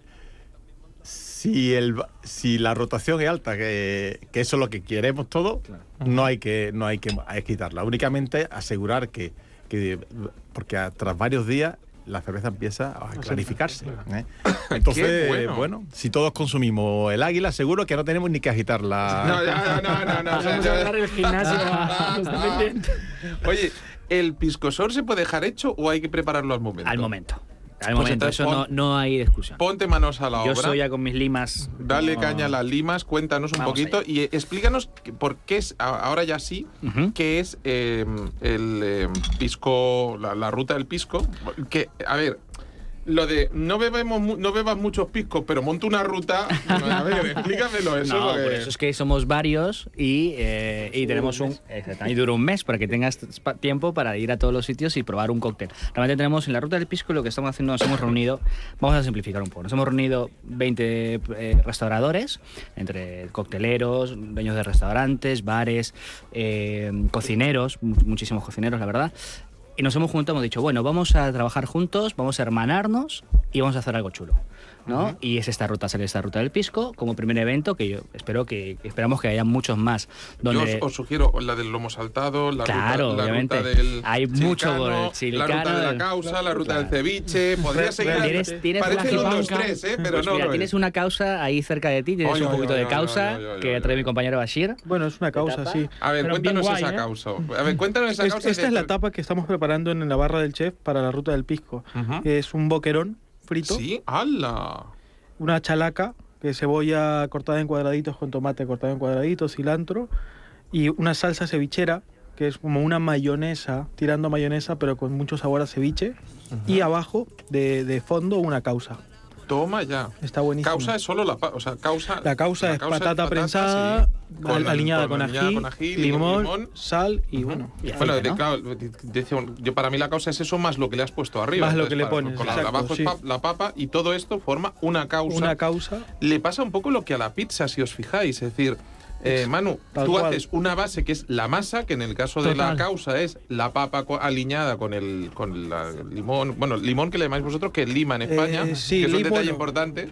si, el, si la rotación es alta, que, que eso es lo que queremos todos, no hay que no hay que, hay que quitarla. Únicamente asegurar que, que porque a- tras varios días la cerveza empieza a clarificarse. ¿eh? Entonces, Qué bueno. bueno. si todos consumimos el Águila, seguro que no tenemos ni que agitarla. No, ya, no, no, no. o sea, Vamos a hablar del gimnasio a los dependientes. Oye, ¿el pisco sour se puede dejar hecho o hay que prepararlo al momento? Al momento. Al Pues momento, entonces eso pon- no, no hay discusión. Ponte manos a la Yo obra. estoy ya con mis limas. Dale no- caña a las limas, cuéntanos un Vamos poquito allá. y eh, explícanos que- por qué es, a- ahora ya sí, Ujú. qué es eh, el eh, pisco, la, la ruta del pisco. Que, a ver, lo de no bebemos mu- no bebas muchos piscos, pero monta una ruta. Bueno, a ver, explícamelo eso. No, porque- por eso es que somos varios y, eh, y tenemos un... Exactamente, y dura un mes para que tengas spa- tiempo para ir a todos los sitios y probar un cóctel. Realmente tenemos en la ruta del pisco lo que estamos haciendo, nos hemos reunido, vamos a simplificar un poco, nos hemos reunido veinte eh, restauradores, entre cocteleros, dueños de restaurantes, bares, eh, cocineros, mu- muchísimos cocineros, la verdad. Y nos hemos juntado, hemos dicho, bueno, vamos a trabajar juntos, vamos a hermanarnos y vamos a hacer algo chulo, ¿no? Ujú. Y es esta ruta, sale esta ruta del pisco como primer evento que yo espero que, que esperamos que haya muchos más. Yo Donde, os, os sugiero la del lomo saltado, la Claro, ruta, la obviamente. ruta del Hay mucho por el la chilcano, ruta de la del- causa, la ruta Claro. del ceviche. Podría seguir. Tienes- tienes Parece una un dos jipanca. tres, ¿eh? Pero Pues no mira, lo tienes es. una causa ahí cerca de ti, tienes Ay, un ay, poquito ay, de ay, causa ay, ay, ay, que ay, trae ay. mi compañero Bashir. Bueno, es una causa, tapa? sí. A ver, Pero cuéntanos bien guay, esa ¿eh? causa. A ver, cuéntanos esa Es- causa. esta es la tapa que estamos preparando en la barra del chef para la ruta del pisco. Ujú. Es un boquerón frito, Sí, ¡hala! una chalaca, que es cebolla cortada en cuadraditos con tomate cortado en cuadraditos, cilantro, y una salsa cevichera, que es como una mayonesa, tirando a mayonesa, pero con mucho sabor a ceviche. Y abajo, de, de fondo, una causa. Toma ya. Está buenísimo. Causa es solo la pa- o sea, causa. La causa es patata prensada, sí. al- la- aliñada con, aliñada ají, con ají, limón, sal y bueno. Y Bueno, aceite, de- ¿no? claro, decía, yo para mí la causa es eso más lo que le has puesto arriba. Más lo Entonces, que le para- pones, con la- exacto, abajo sí. es pa- la papa y todo esto forma una causa. Una causa. Le pasa un poco lo que a la pizza, si os fijáis. Es decir, eh, Manu, Tal tú cual. haces una base que es la masa, que en el caso de la Total. causa es la papa co- aliñada con el, con la- el limón. Bueno, el limón que le llamáis vosotros, que es lima en España. Eh, sí, que es un limón. detalle importante.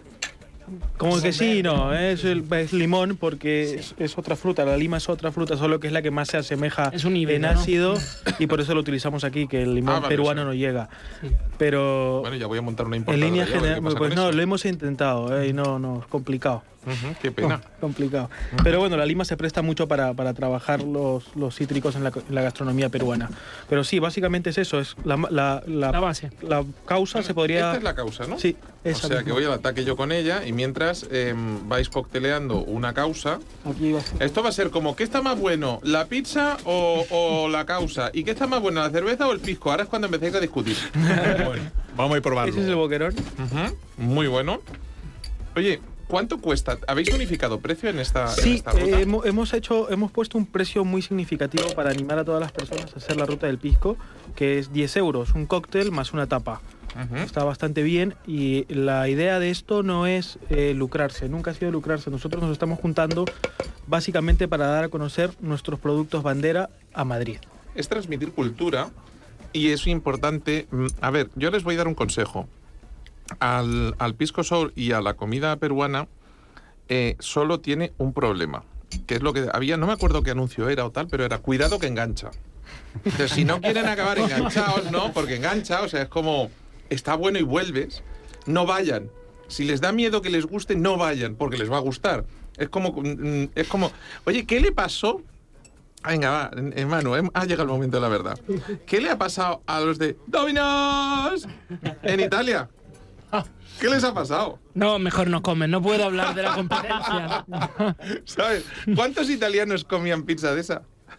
Como que sí, no, es, el, es limón porque es, es otra fruta, la lima es otra fruta, solo que es la que más se asemeja Es un híbrido, en ¿no? ácido y por eso lo utilizamos aquí, que el limón Ah, vale, peruano sí. no llega. Pero Bueno, ya voy a montar una en importadora. línea ya, a ver qué general, pasa pues con no, eso. lo hemos intentado eh, y no, no, es complicado. Ujú, qué pena. Oh, complicado. Pero bueno, la lima se presta mucho para, para trabajar los, los cítricos en la, en la gastronomía peruana. Pero sí, básicamente es eso, es la, la, la, La base. la causa se podría... Esta es la causa, ¿no? Sí, O esa sea misma. que voy al ataque yo con ella y mientras em, vais cocteleando una causa. Aquí va. Esto va a ser como, ¿qué está más bueno? ¿La pizza o, o la causa? ¿Y qué está más bueno, la cerveza o el pisco? Ahora es cuando empecéis a discutir. Bueno, vamos a ir probarlo. Ese es el boquerón. Ujú, muy bueno. Oye, ¿Cuánto cuesta? ¿Habéis unificado precio en esta, Sí, en esta ruta? eh, hemos, hemos hecho, hemos puesto un precio muy significativo para animar a todas las personas a hacer la ruta del pisco, que es diez euros, un cóctel más una tapa. Uh-huh. Está bastante bien y la idea de esto no es eh, lucrarse, nunca ha sido lucrarse. Nosotros nos estamos juntando básicamente para dar a conocer nuestros productos bandera a Madrid. Es transmitir cultura y es importante. A ver, yo les voy a dar un consejo. Al, al pisco sour y a la comida peruana eh, solo tiene un problema, que es lo que había, no me acuerdo qué anuncio era o tal, pero era cuidado que engancha. Entonces, si no quieren acabar enganchados, ¿no? Porque engancha, o sea, es como, está bueno y vuelves, no vayan. Si les da miedo que les guste, no vayan, porque les va a gustar. Es como, es como, oye, ¿qué le pasó? Venga, va, Manu, ha llegado el momento de la verdad. ¿Qué le ha pasado a los de Domino's en Italia? ¿Qué les ha pasado? No, mejor no comen, no puedo hablar de la competencia. ¿Sabes? ¿Cuántos italianos comían pizza de esa?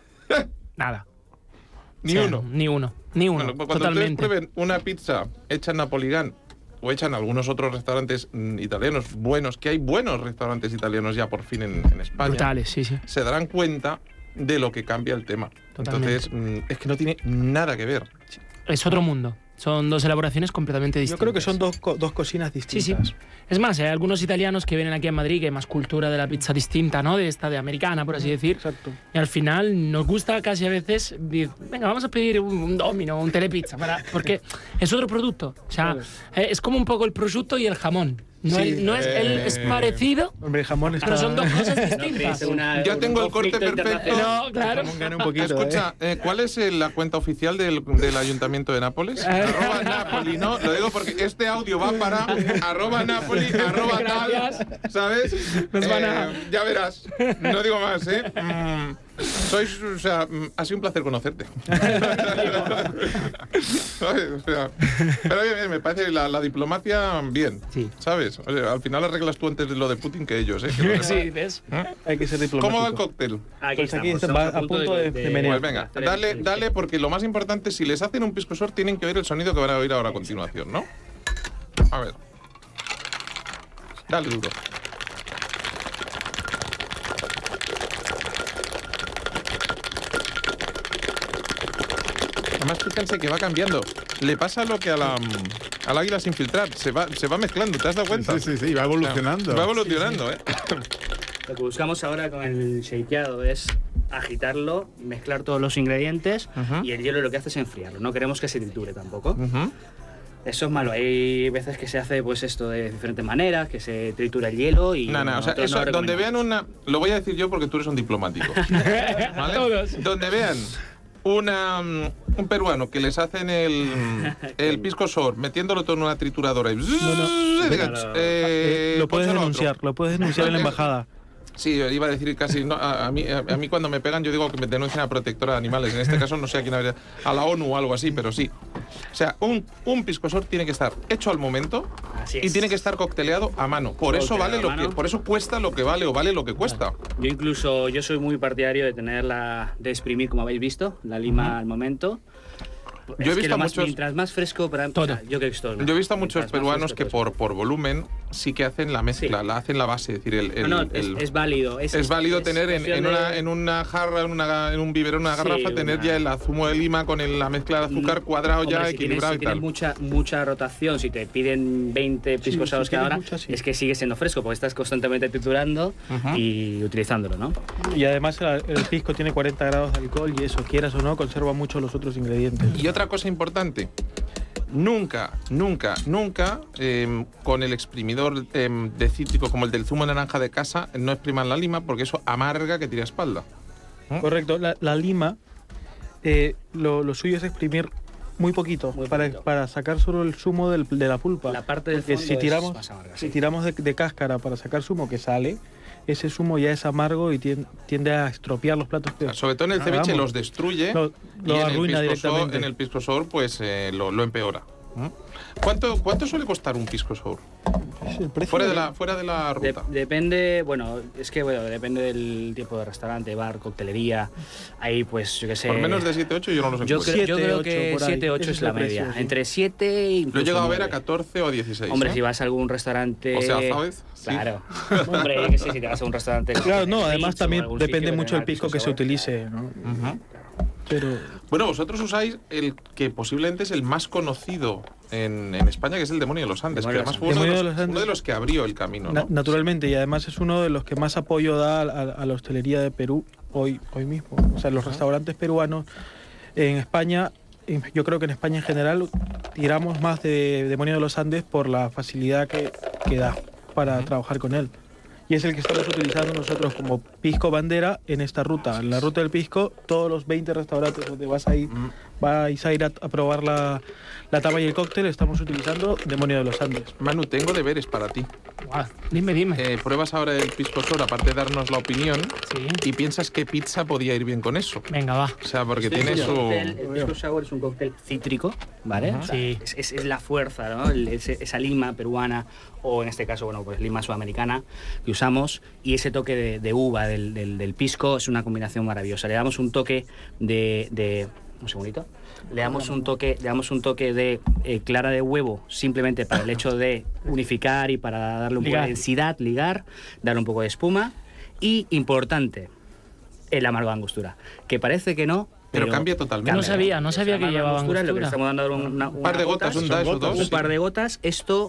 Nada. Ni O sea, uno. Ni uno, ni uno, Bueno, pues cuando totalmente. ustedes prueben una pizza hecha en Napoligán o hecha en algunos otros restaurantes mm, italianos buenos, que hay buenos restaurantes italianos ya por fin en, en España, Brutales, sí, sí. se darán cuenta de lo que cambia el tema. Totalmente. Entonces, mm, es que no tiene nada que ver. Es otro mundo. Son dos elaboraciones completamente Yo distintas. creo que son dos, co- dos cocinas Sí, distintas. sí. Es más, hay algunos italianos que vienen aquí a Madrid que hay más cultura de la pizza distinta, ¿no? De esta de americana, por así decir. Exacto. Y al final nos gusta casi a veces decir, venga, vamos a pedir un, un domino, un telepizza, para, porque es otro producto. O sea, Claro. eh, es como un poco el prosciutto y el jamón. No, Sí. el- no es, el- es Eh. parecido, Hombre, el jamón está... pero son dos cosas distintas. Ya tengo el corte perfecto. No, claro. El jamón gana un poquito, Escucha, eh, ¿cuál es eh, la cuenta oficial del, del Ayuntamiento de Nápoles? Arroba Napoli, ¿no? Lo digo porque este audio va para arroba Napoli, arroba tal, Gracias. ¿sabes? Nos van a- Eh, ya verás. No digo más, ¿eh? Mm, sois, o sea, mm, ha sido un placer conocerte. ¿Sabes? O sea, pero bien, bien, me parece la, la diplomacia bien, Sí. ¿sabes? O sea, al final arreglas tú antes de lo de Putin que ellos, ¿eh? Que lo Sí, ¿ves? Hay que ser diplomático. ¿Cómo va el cóctel? Aquí Pues aquí estamos, está, estamos va a punto de- de menear. Pues venga, dale, dale, porque lo más importante, si les hacen un pisco sour, tienen que oír el sonido que van a oír ahora a continuación, ¿no? A ver. Dale duro. Además, fíjense que va cambiando. Le pasa lo que a la, al águila sin filtrar. Se va, se va mezclando, ¿te has dado cuenta? Sí, sí, sí, va evolucionando. Va evolucionando, ¿eh? Lo que buscamos ahora con el shakeado es agitarlo, mezclar todos los ingredientes Ujú. y el hielo lo que hace es enfriarlo. No queremos que se triture tampoco. Ujú. Eso es malo. Hay veces que se hace pues esto de diferentes maneras, que se tritura el hielo y No, no, o sea, nosotros eso, no donde vean recomendamos. una. Lo voy a decir yo porque tú eres un diplomático. ¿Vale? Todos. Donde vean una, mm, un peruano que les hacen el, el pisco sour metiéndolo todo en una trituradora y. digan, Claro. eh, Eh, lo puedes pónselo a otro. denunciar, lo puedes denunciar en la embajada. Sí, yo iba a decir casi. No, a, a mí, a, a mí cuando me pegan, yo digo que me denuncian a protectora de animales. En este caso, no sé a quién habría. A la ONU o algo así, pero sí. O sea, un, un pisco sour tiene que estar hecho al momento Así y es. tiene que estar cocteleado a mano. Por eso Cocteleado vale a lo que, mano. por eso cuesta lo que vale o vale lo que cuesta. Yo incluso, yo soy muy partidario de tenerla, de exprimir, como habéis visto, la lima al momento. Yo he Es que visto lo a más- muchos- Mientras más fresco, para, Todo. o sea, yo creo que esto es- Yo he visto a muchos mientras más peruanos fresco, que pues- por, por volumen sí que hacen la mezcla, Sí. la hacen la base, es decir, el, el- No, no, el- es, es válido. Es, es válido es tener en, cuestión en de- una, en una jarra, en, una, en un biberón, en una Sí, garrafa, tener una- ya el zumo de lima con el- la mezcla de azúcar Mm, cuadrado hombre, ya si tienes, equilibrado si y tienes tal. mucha, mucha rotación, si te piden veinte piscos si sours cada tienes hora, mucha, sí. es que sigue siendo fresco porque estás constantemente triturando Ujú. y utilizándolo, ¿no? Y además el, el pisco tiene cuarenta grados de alcohol y eso, quieras o no, conserva mucho los otros ingredientes. Y otra cosa importante, nunca, nunca, nunca eh, con el exprimidor eh, de cítrico como el del zumo de naranja de casa no expriman la lima porque eso amarga que tira espalda. Correcto, la, la lima, eh, lo, lo suyo es exprimir muy poquito, Muy para, poquito. para sacar solo el zumo del- de la pulpa. La parte del Porque fondo si es tiramos, más amarga, si sí. tiramos de, de cáscara para sacar zumo que sale, ese zumo ya es amargo y tien- tiende a estropear los platos que... Sobre todo en el Ah, ceviche vamos. los destruye Lo- y lo en, arruina el pisco sour, directamente. en el pisco sour pues eh, lo, lo empeora. ¿Cuánto, ¿Cuánto suele costar un pisco sour? El precio Fuera de de- la, fuera de la De- ruta. depende, bueno, es que bueno, depende del tipo de restaurante, bar, coctelería. Ahí, pues, yo qué sé. Por menos de siete ocho yo no los Yo, encuentro. creo- yo siete, creo ocho, que por ahí. siete ocho Ese es es la el precio, media. sí. Entre siete e Lo he incluso llegado a ver a nueve. catorce o dieciséis. Hombre, ¿eh? si vas a algún restaurante. O sea, ¿sabes? Sí. Claro. Hombre, yo qué sé, si te vas a un restaurante. Claro, no, Ritz además o también algún depende sitio que mucho del tenga pisco que se sour. utilice, ¿no? Ujú. Pero Bueno, vosotros usáis el que posiblemente es el más conocido en, en España, que es el Demonio de los Andes, Demonio que de además los fue uno de, Demonio los, de los Andes. uno de los que abrió el camino, na- ¿no? naturalmente, y además es uno de los que más apoyo da a, a- a la hostelería de Perú hoy, hoy mismo. O sea, los restaurantes peruanos en España, en- yo creo que en España en general, tiramos más de Demonio de los Andes por la facilidad que, que da para trabajar con él. Y es el que estamos utilizando nosotros como pisco bandera en esta ruta. En la ruta del pisco, todos los veinte restaurantes donde vas a ir, vais a ir a, a probar la, la tapa y el cóctel, estamos utilizando Demonio de los Andes. Manu, tengo deberes para ti. Guau, dime, dime. Eh, pruebas ahora el pisco sour, aparte de darnos la opinión, Sí. y piensas que pizza podía ir bien con eso. Venga, va. O sea, porque Este tiene es un su... cóctel- el pisco sour es un cóctel cítrico, ¿vale? O sea, Sí. es, es- es la fuerza, ¿no? El- ese- esa lima peruana, o en este caso, bueno, pues lima sudamericana que usamos, y ese toque de, de uva del, del- del pisco es una combinación maravillosa. Le damos un toque de... de- un segundito. Le damos un toque, le damos un toque de eh, clara de huevo, simplemente para el hecho de unificar y para darle un poco Ligar. de densidad, ligar, darle un poco de espuma. Y importante, el amargo de angostura, que parece que no, Pero cambia totalmente. No sabía, no sabía El que amargo de llevaba angostura, lo que angostura. estamos dando una, Un par de gotas, un da eso, dos. un par de gotas, esto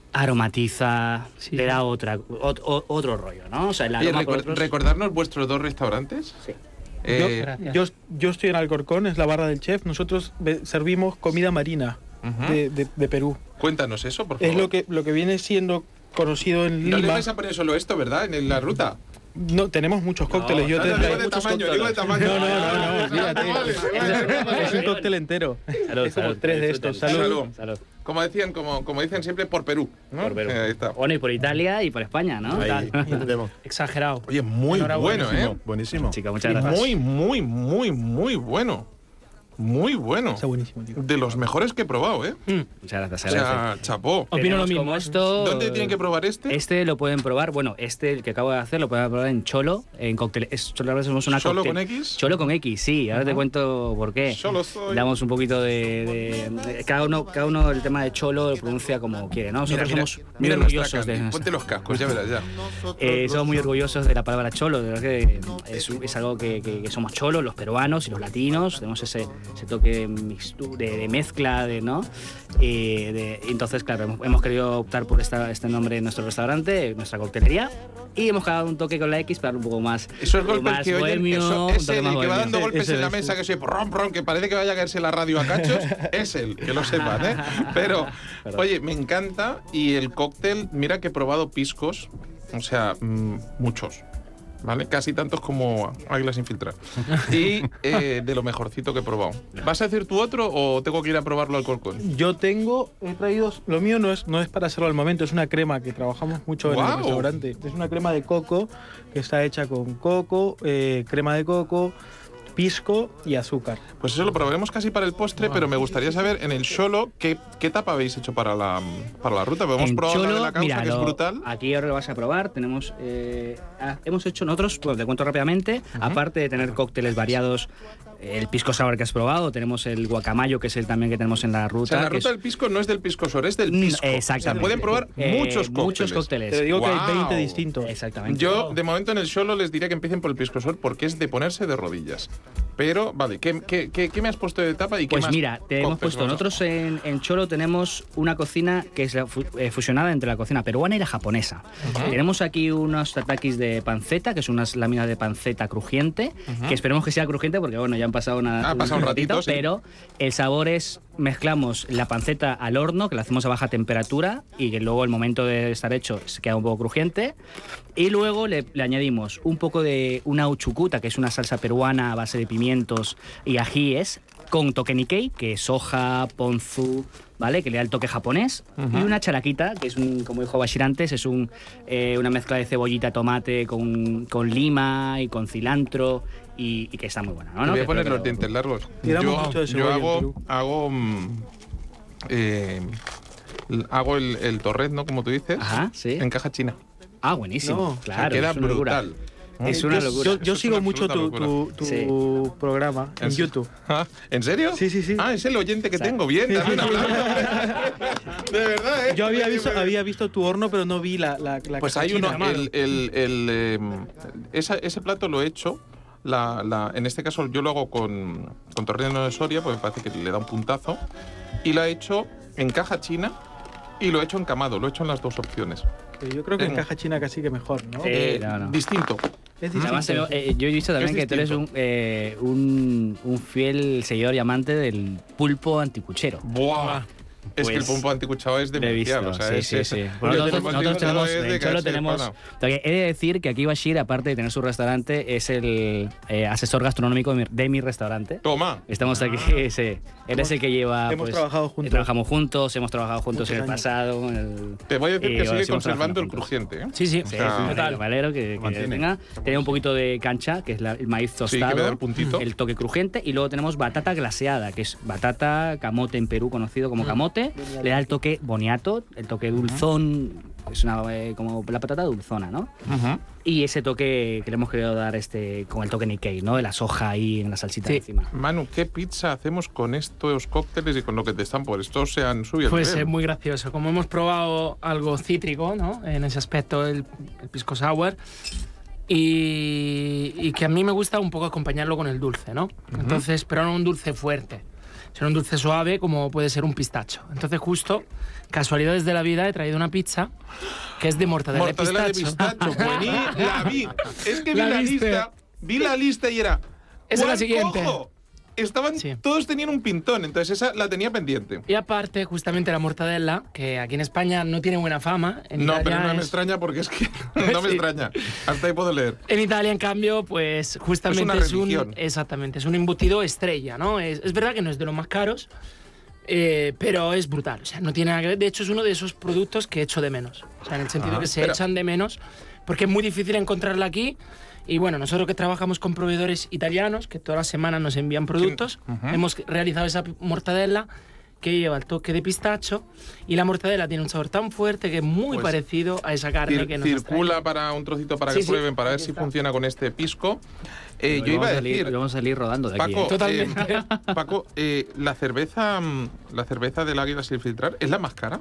aromatiza, Sí. le da otra, ot- o- otro rollo, ¿no? O sea, el Oye, aroma por recor- otros- recordarnos vuestros dos restaurantes. Sí. Eh, Gracias. Yo, yo estoy en Alcorcón, es la barra del chef. Nosotros ve- servimos comida marina Ujú. de, de- de Perú. Cuéntanos eso, por favor. Es lo que, lo que viene siendo conocido en No le Lima. vais a poner solo esto, ¿verdad? En el- la ruta. No, tenemos muchos cócteles. yo No, te no, traigo digo de muchos tamaño, cócteles. digo de tamaño. No, no, no, no, olvídate. Vale, vale. Es un cóctel entero. Salud, es como salud, tres de disfruten. estos. Salud. Salud. Salud. Como decían, como, como dicen siempre, por Perú. ¿no? Por Perú. Eh, ahí está. Bueno, y por Italia y por España, ¿no? Ahí, tenemos. Exagerado. Oye, muy Enhorabuena. bueno, ¿eh? Buenísimo, buenísimo. Chica, muchas Y gracias. muy, muy, muy, muy bueno. Muy bueno. Está buenísimo, tío. De los mejores que he probado, ¿eh? Mm. Muchas gracias, O se agradece. sea, chapó. Opino Tenemos lo mismo. como ¿eh? esto, ¿Dónde tienen que probar este? Este lo pueden probar, bueno, este el que acabo de hacer lo pueden probar en Cholo, en cóctel. Es, Cholo somos una ¿Cholo cóctel- con X? Cholo con X, sí, ahora te Ajá. cuento por qué. Cholo soy. Damos un poquito de, de- de- cada uno, cada uno el tema de Cholo lo pronuncia como quiere, ¿no? Mira, Nosotros mira, somos muy mira nuestra orgullosos de Candy. Ponte los cascos, ya verás, ya. eh, somos muy orgullosos de la palabra cholo, de verdad que es, es algo que, que- que somos cholos, los peruanos y los latinos, tenemos ese, ese toque mixtu- de, de mezcla, de, ¿no? Eh, de- y entonces, claro, hemos, hemos querido optar por esta, este nombre en nuestro restaurante, en nuestra coctelería, y hemos dado un toque con la X para darle un poco más, Esos un poco golpes más que oyen, bohemio, eso, un es toque el más que va bohemio. dando golpes Ese en la es. mesa, que soy rom, rom, que parece que vaya a caerse la radio a cachos, es él, que lo sepan, ¿eh? Pero, Perdón. oye, me encanta, y el cóctel, mira que he probado piscos, o sea, mm, muchos, ¿vale? Casi tantos como Águila sin filtrar. Y eh, de lo mejorcito que he probado. ¿Vas a decir tú otro o tengo que ir a probarlo al Alcorcón? Yo tengo, he traído, lo mío no es, no es para hacerlo al momento, es una crema que trabajamos mucho en ¡Guau! el restaurante. Es una crema de coco que está hecha con coco, eh, crema de coco, pisco y azúcar. Pues eso lo probaremos casi para el postre, pero me gustaría saber en el Xolo qué, qué tapa habéis hecho para la, para la ruta. Hemos En probado la de Cholo, la causa, mira, que es lo- brutal. Aquí ahora lo vas a probar. Tenemos, eh, ah, hemos hecho nosotros, pues te cuento rápidamente, aparte de tener cócteles variados, el pisco sour que has probado, tenemos el guacamayo, que es el también que tenemos en la ruta. O sea, la que ruta es- del pisco no es del pisco sour, es del Mm, pisco. Exactamente. O sea, pueden probar Eh, muchos cócteles. Muchos cócteles. Te digo que hay ¡Guau! veinte distintos. Exactamente. Yo, de momento, en el Xolo les diría que empiecen por el pisco sour porque es de ponerse de rodillas. Pero, vale, ¿qué, qué, qué, qué me has puesto de tapa y qué Pues más mira, te hemos cócteles puesto, vamos a- nosotros en, en Cholo tenemos una cocina que es la fu- eh, fusionada entre la cocina peruana y la japonesa. Tenemos aquí unos tatakis de panceta, que son unas láminas de panceta crujiente, que esperemos que sea crujiente porque bueno, ya han pasado una, Ha pasado un ratito, sí. pero el sabor es, mezclamos la panceta al horno, que la hacemos a baja temperatura y que luego el momento de estar hecho se queda un poco crujiente, y luego le, le añadimos un poco de una uchucuta, que es una salsa peruana a base de pimientos y ajíes, con toque Nikkei, que es soja, ponzu, ¿vale? Que le da el toque japonés. Y una charaquita, que es un, como dijo Bashir antes, es un, eh, una mezcla de cebollita, tomate con, con lima y con cilantro y, y que está muy buena, ¿no? Te voy Que a poner espero los que lo- dientes largos. Tiramos Yo, mucho de yo cebolla en hago, Perú. hago mm, eh, hago el, el torret, ¿no? Como tú dices, Ajá, sí. en caja china. Ah, buenísimo. No. Claro, queda es una locura. brutal. Es una yo, locura. Yo, yo es sigo una mucho tu, absoluta tu, tu Sí. programa en ¿En se- YouTube. Ah, ¿En serio? Sí, sí, sí. Ah, es el oyente que O sea, tengo. Bien, dame un aplauso. De verdad, ¿eh? Yo había Muy visto, bien. había visto tu horno, pero no vi la, la, la Pues caja hay uno, china. el, el, el, eh, esa- ese plato lo he hecho, la, la- en este caso yo lo hago con, con torreno de Soria, porque me parece que le da un puntazo, y lo he hecho en caja china y lo he hecho encamado, lo he hecho en las dos opciones. Que Yo creo que en Tengo. caja china casi que mejor, ¿no? Sí. Eh, no, no. Distinto. Es Además, distinto. eh, yo he visto también Es que tú eres un, distinto. eh, un, un fiel seguidor y amante del pulpo anticuchero. ¡Buah! Es que el Pues, pulpo anticuchado es Lo he demencial. visto, O sea, sí, es, sí, es- sí. Bueno, Nosotros, el pulpo nosotros anticuchado tenemos, es de de hecho, lo caerse, tenemos. pana. Porque he de decir que aquí Bashir, aparte de tener su restaurante, es el eh, asesor gastronómico de mi, de mi restaurante. Toma. Estamos aquí, sí. Él es el que lleva. Hemos pues, trabajado juntos. Trabajamos juntos, hemos trabajado juntos Muchos en el años. pasado. en el- Te voy a decir y que ahora sigue seguimos conservando el trabajando juntos. crujiente. ¿eh? Sí, sí. Sí, O sea, sí, me total. alegro, me alegro que, que mantiene. tenga. Tiene un poquito de cancha, que es la- el maíz Sí, tostado. que le da el puntito. El toque crujiente. Y luego tenemos batata glaseada, que es batata, camote en Perú, conocido como camote. Le da el toque boniato, el toque dulzón. Es una eh, como la patata dulzona, ¿no? Ujú. Y ese toque que le hemos querido dar este con el toque Nikkei, ¿no? De la soja ahí en la salsita Sí. encima. Manu, ¿qué pizza hacemos con estos cócteles y con lo que te están por? Estos se han subido. Pues el es nivel. muy gracioso. Como hemos probado algo cítrico, ¿no? En ese aspecto, el, el pisco sour. Y, y que a mí me gusta un poco acompañarlo con el dulce, ¿no? Entonces, pero no un dulce fuerte, sino un dulce suave como puede ser un pistacho. Entonces, justo, casualidades de la vida, he traído una pizza que es de mortadela, Mortadela de de pistacho. pistacho. Buení, la vi. Es que vi ¿La la, viste? lista. Vi la lista y era. Esa es la ¿cuál siguiente. cojo? Estaban, Sí. todos tenían un pintón, entonces esa la tenía pendiente. Y aparte, justamente la mortadela, que aquí en España no tiene buena fama. En No, Italia pero no me es- extraña porque es que no me Sí. extraña. Hasta ahí puedo leer. En Italia, en cambio, pues justamente una es, un religión. exactamente es un embutido estrella, ¿no? Es, es verdad que no es de los más caros, eh, pero es brutal. O sea, no tiene nada que ver. De hecho, es uno de esos productos que echo de menos. O sea, en el sentido Ah, que se pero- echan de menos, porque es muy difícil encontrarla aquí. Y bueno, nosotros que trabajamos con proveedores italianos, que todas las semanas nos envían productos, Ujú. hemos realizado esa mortadela que lleva el toque de pistacho y la mortadela tiene un sabor tan fuerte que es muy Pues, parecido a esa carne Cir- que nos has circula traído. para un trocito para Sí, que sí, prueben, para ver aquí si está. funciona con este pisco. Eh, Hoy yo iba vamos a salir- decir, hoy vamos a salir rodando de aquí. Paco, ¿eh? Totalmente. eh, Paco, eh, la cerveza, mm, la cerveza del Águila sin filtrar es la más cara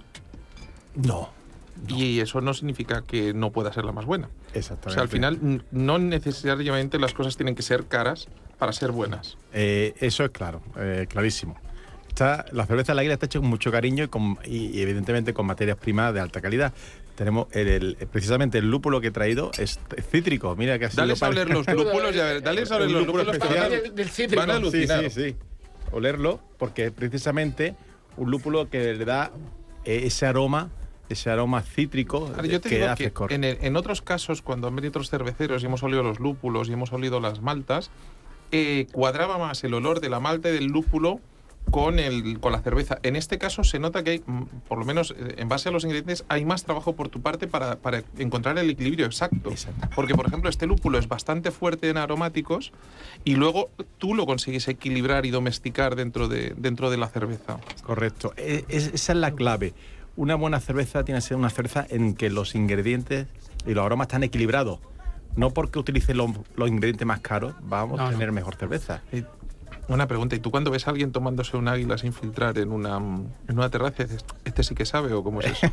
No. y eso no significa que no pueda ser la más buena. Exactamente. O sea, al final n- no necesariamente las cosas tienen que ser caras para ser buenas. Eh, eso es claro, eh, clarísimo. Está, la cerveza del Águila está hecha con mucho cariño y, con, y, y evidentemente con materias primas de alta calidad. Tenemos el, el- precisamente el lúpulo que he traído es cítrico. Mira que así Dales a oler los lúpulos y a ver, dales a oler Un los lúpulo lúpulos que especial. van a- Del- del cítrico. van a Sí, alucinar. sí, sí. Olerlo porque es precisamente un lúpulo que le da eh, ese aroma, ese aroma cítrico Ahora, yo te que digo da que frescor. en, el- en otros casos, cuando han venido otros cerveceros y hemos olido los lúpulos y hemos olido las maltas, eh, cuadraba más el olor de la malta y del lúpulo con, el, con la cerveza. En este caso se nota que hay, mm, por lo menos eh, en base a los ingredientes, hay más trabajo por tu parte para, para encontrar el equilibrio exacto. Exacto. Porque, por ejemplo, este lúpulo es bastante fuerte en aromáticos y luego tú lo consigues equilibrar y domesticar dentro de, dentro de la cerveza. Correcto. E- es- esa es la clave. Una buena cerveza tiene que ser una cerveza en que los ingredientes y los aromas están equilibrados. No porque utilices los, los ingredientes más caros vamos No, a no. tener mejor cerveza. Eh, Una pregunta, ¿y tú cuando ves a alguien tomándose un águila sin filtrar en una, en una terraza, dices, ¿este sí que sabe o cómo es eso?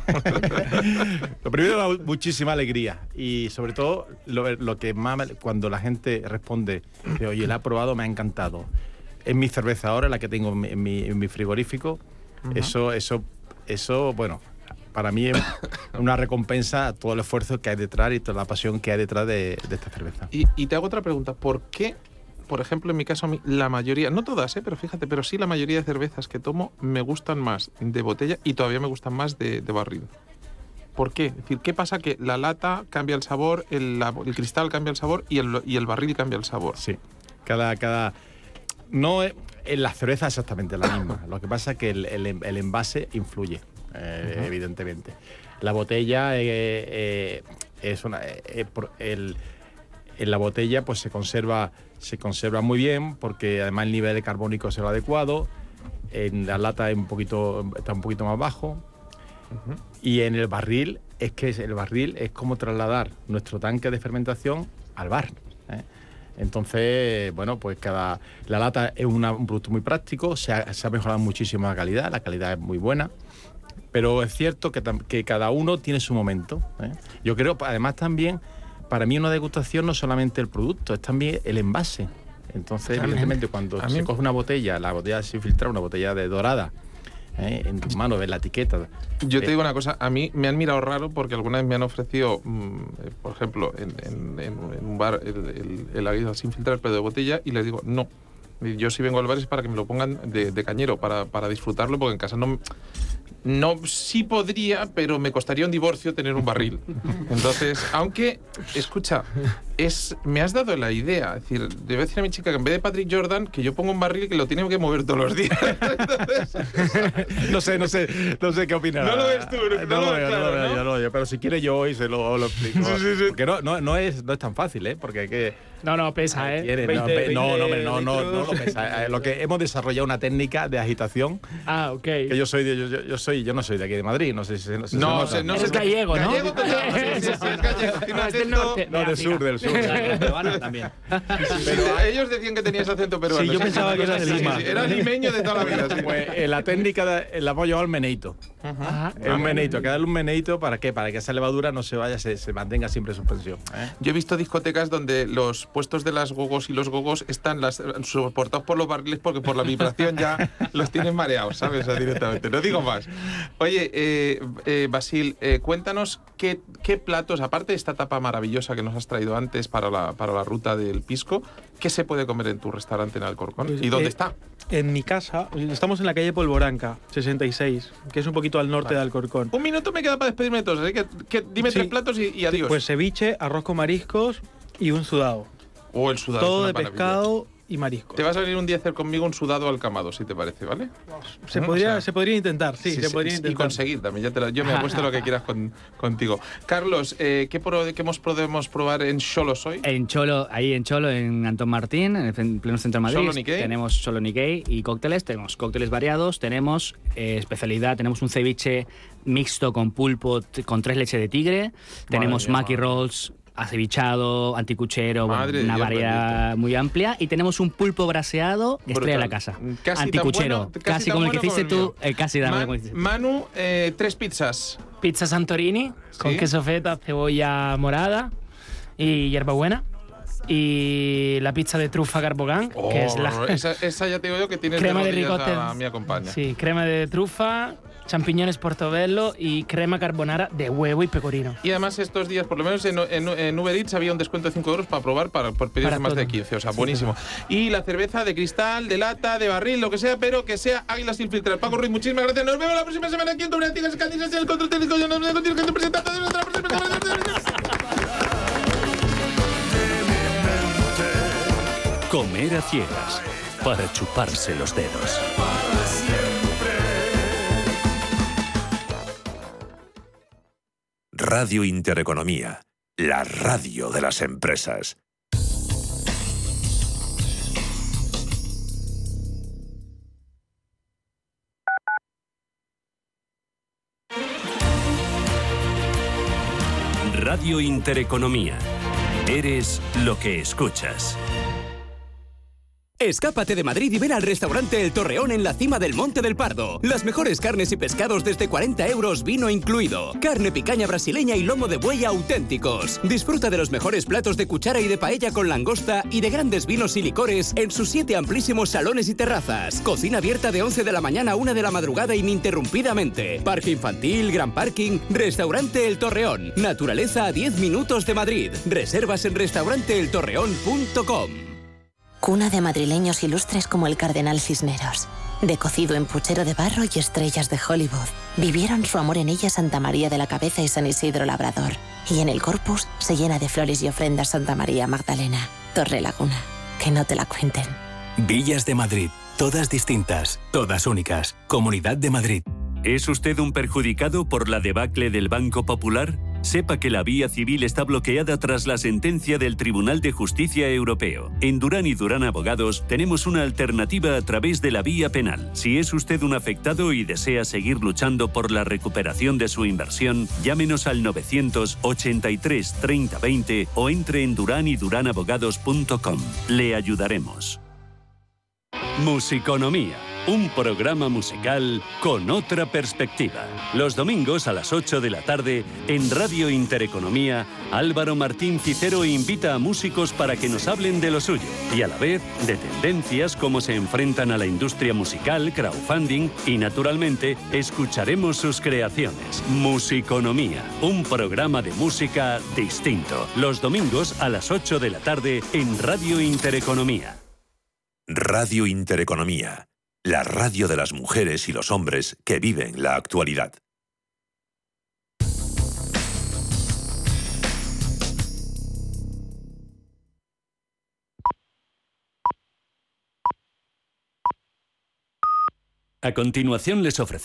Lo primero, da muchísima alegría. Y sobre todo, lo, lo que más me- cuando la gente responde, que, oye, la he probado, me ha encantado. Es mi cerveza ahora, la que tengo en mi, en mi- en mi frigorífico. Eso, eso, eso, bueno, para mí es una recompensa a todo el esfuerzo que hay detrás y toda la pasión que hay detrás de, de esta cerveza. y, y te hago otra pregunta, ¿por qué, por ejemplo, en mi caso, a mí, la mayoría, no todas, ¿eh? pero fíjate, pero sí la mayoría de cervezas que tomo me gustan más de botella y todavía me gustan más de, de barril? ¿Por qué? Es decir, ¿qué pasa? Que la lata cambia el sabor, el, la- el cristal cambia el sabor y el, y el barril cambia el sabor. Sí, cada, cada no es, en la cerveza es exactamente la misma. Lo que pasa es que el, el- el envase influye, eh, evidentemente. La botella eh, eh, es una eh, eh, por- el, en la botella pues se conserva se conserva muy bien porque además el nivel de carbónico es el adecuado. en la lata es un poquito, está un poquito más bajo. Uh-huh. Y en el barril, es que el barril es como trasladar nuestro tanque de fermentación al bar, ¿eh? Entonces, bueno, pues cada la lata es una, un producto muy práctico, se ha, se ha mejorado muchísimo la calidad, la calidad es muy buena, pero es cierto que, que cada uno tiene su momento, ¿eh? Yo creo, además también, para mí una degustación no es solamente el producto, es también el envase. Entonces, también, evidentemente, cuando se coge una botella, la botella sin filtrar, una botella de dorada, ¿eh? En tus manos, ves la etiqueta. Yo te eh, digo una cosa, a mí me han mirado raro porque alguna vez me han ofrecido, mmm, por ejemplo, en, en, en un bar el, el, el agua sin filtrar, pero de botella, y les digo, no. Yo si vengo al bar es para que me lo pongan de, de cañero, para, para disfrutarlo, porque en casa no... No, sí podría, pero me costaría un divorcio tener un barril. Entonces, aunque, escucha, es, me has dado la idea. Es decir, le voy a decir a mi chica que en vez de Patrick Jordan, que yo pongo un barril que lo tiene que mover todos los días. Entonces, no sé, no sé, no sé qué opinas. No lo ves tú, no, no, no lo ves veo, claro, no lo veo, ¿no? yo no lo veo, pero si quiere yo hoy se lo, lo explico. Sí, sí, sí. Porque no, no, no, es, no es tan fácil, ¿eh? Porque hay que... No, no, pesa, ¿eh? Quiere, veinte, no, pe- no, no, veinte, no, no, no, no lo pesa. Lo que hemos desarrollado una técnica de agitación. Ah, ok. Que yo soy, de, yo, yo, yo soy, yo no soy de aquí de Madrid, no sé si se, se No, se se, no Eres se- gallego, ¿no? Gallego total, sí, sí, sí, es gallego. Tiene un No, es del acento- norte. No, del África. sur, del sur. Peruana también. Pero ellos decían que tenías acento peruano. Sí, yo pensaba que eras de Sí, sí, Lima. sí, era limeño de toda la vida. Sí. Pues eh, la técnica de, la hemos llevado al meneito. Ajá. Es un meneito, hay que darle un meneito para qué, para que esa levadura no se vaya, se, se mantenga siempre en suspensión, ¿eh? Yo he visto discotecas donde los puestos de las gogos y los gogos están las, soportados por los barriles porque por la vibración ya los tienen mareados, ¿sabes? O sea, directamente. No digo más. Oye, eh, eh, Basil, eh, cuéntanos qué, qué platos, aparte de esta tapa maravillosa que nos has traído antes para la, para la ruta del pisco, ¿qué se puede comer en tu restaurante en Alcorcón? Pues, ¿Y dónde eh, está? En mi casa, estamos en la calle Polvoranca, sesenta y seis, que es un poquito al norte Vale. de Alcorcón. Un minuto me queda para despedirme de todos, así que, que dime Sí. tres platos y, y adiós. Pues ceviche, arroz con mariscos y un sudado. o el sudado. Todo es de una maravilla. pescado y mariscos. Te vas a venir un día a hacer conmigo un sudado alcamado, si te parece, ¿vale? Se, ¿No? podría, O sea, se podría intentar, sí, Sí, se sí, podría y intentar. conseguir también. Ya te lo- yo me apuesto lo que quieras con, contigo. Carlos, eh, ¿qué, pro- qué hemos, podemos probar en Xolos hoy? En Cholo, ahí en Cholo, en Antón Martín, en el en pleno centro de Madrid, Xolo Nikkei. tenemos Cholo Nikkei y cócteles. Tenemos cócteles variados, tenemos eh, especialidad, tenemos un ceviche mixto con pulpo, t- con tres leches de tigre, tenemos mía, maki madre. rolls, acevichado, anticuchero, bueno, Madre de una Dios variedad bendito. muy amplia. Y tenemos un pulpo braseado, estrella de la casa. Brutal. Casi tan Anticuchero, bueno- casi casi, tan como el que bueno hiciste como el tú, mío. el casi tan Man- bueno como hiciste tú. Manu, eh, tres pizzas. Pizza Santorini con Sí. queso feta, cebolla morada y hierbabuena. Y la pizza de trufa Carbogán, que es la Oh, esa, esa ya te digo yo que tienes crema de rodillas ricotta. a, a mi acompaña. Sí, crema de trufa, champiñones portobello y crema carbonara de huevo y pecorino. Y además estos días, por lo menos en, en, en Uber Eats, había un descuento de cinco euros para probar para, por pedir Para más todo. de quince. O sea, buenísimo. Y la cerveza de cristal, de lata, de barril, lo que sea, pero que sea Águila sin filtrar. Paco Ruiz, muchísimas gracias. Nos vemos la próxima semana aquí en Tu Bratigas, Cádiz, el control técnico. Yo no me contigo que te presenta todo nuestra próxima semana. Comer a ciegas, para chuparse los dedos. Radio Intereconomía, la radio de las empresas. Radio Intereconomía. Eres lo que escuchas. Escápate de Madrid y ven al restaurante El Torreón en la cima del Monte del Pardo. Las mejores carnes y pescados desde cuarenta euros, vino incluido. Carne picaña brasileña y lomo de buey auténticos. Disfruta de los mejores platos de cuchara y de paella con langosta y de grandes vinos y licores en sus siete amplísimos salones y terrazas. Cocina abierta de once de la mañana a una de la madrugada ininterrumpidamente. Parque infantil, gran parking. Restaurante El Torreón. Naturaleza a diez minutos de Madrid. Reservas en restaurante el torreón punto com. Cuna de madrileños ilustres como el Cardenal Cisneros. De cocido en puchero de barro y estrellas de Hollywood. Vivieron su amor en ella Santa María de la Cabeza y San Isidro Labrador. Y en el corpus se llena de flores y ofrendas Santa María Magdalena. Torre Laguna. Que no te la cuenten. Villas de Madrid. Todas distintas. Todas únicas. Comunidad de Madrid. ¿Es usted un perjudicado por la debacle del Banco Popular? Sepa que la vía civil está bloqueada tras la sentencia del Tribunal de Justicia Europeo. En Durán y Durán Abogados tenemos una alternativa a través de la vía penal. Si es usted un afectado y desea seguir luchando por la recuperación de su inversión, llámenos al novecientos ochenta y tres treinta veinte o entre en durán y durán abogados punto com. Le ayudaremos. Musiconomía, un programa musical con otra perspectiva. Los domingos a las ocho de la tarde, en Radio Intereconomía, Álvaro Martín Cicero invita a músicos para que nos hablen de lo suyo y a la vez de tendencias, cómo se enfrentan a la industria musical, crowdfunding y, naturalmente, escucharemos sus creaciones. Musiconomía, un programa de música distinto. Los domingos a las ocho de la tarde en Radio Intereconomía. Radio Intereconomía, la radio de las mujeres y los hombres que viven la actualidad. A continuación les ofrecemos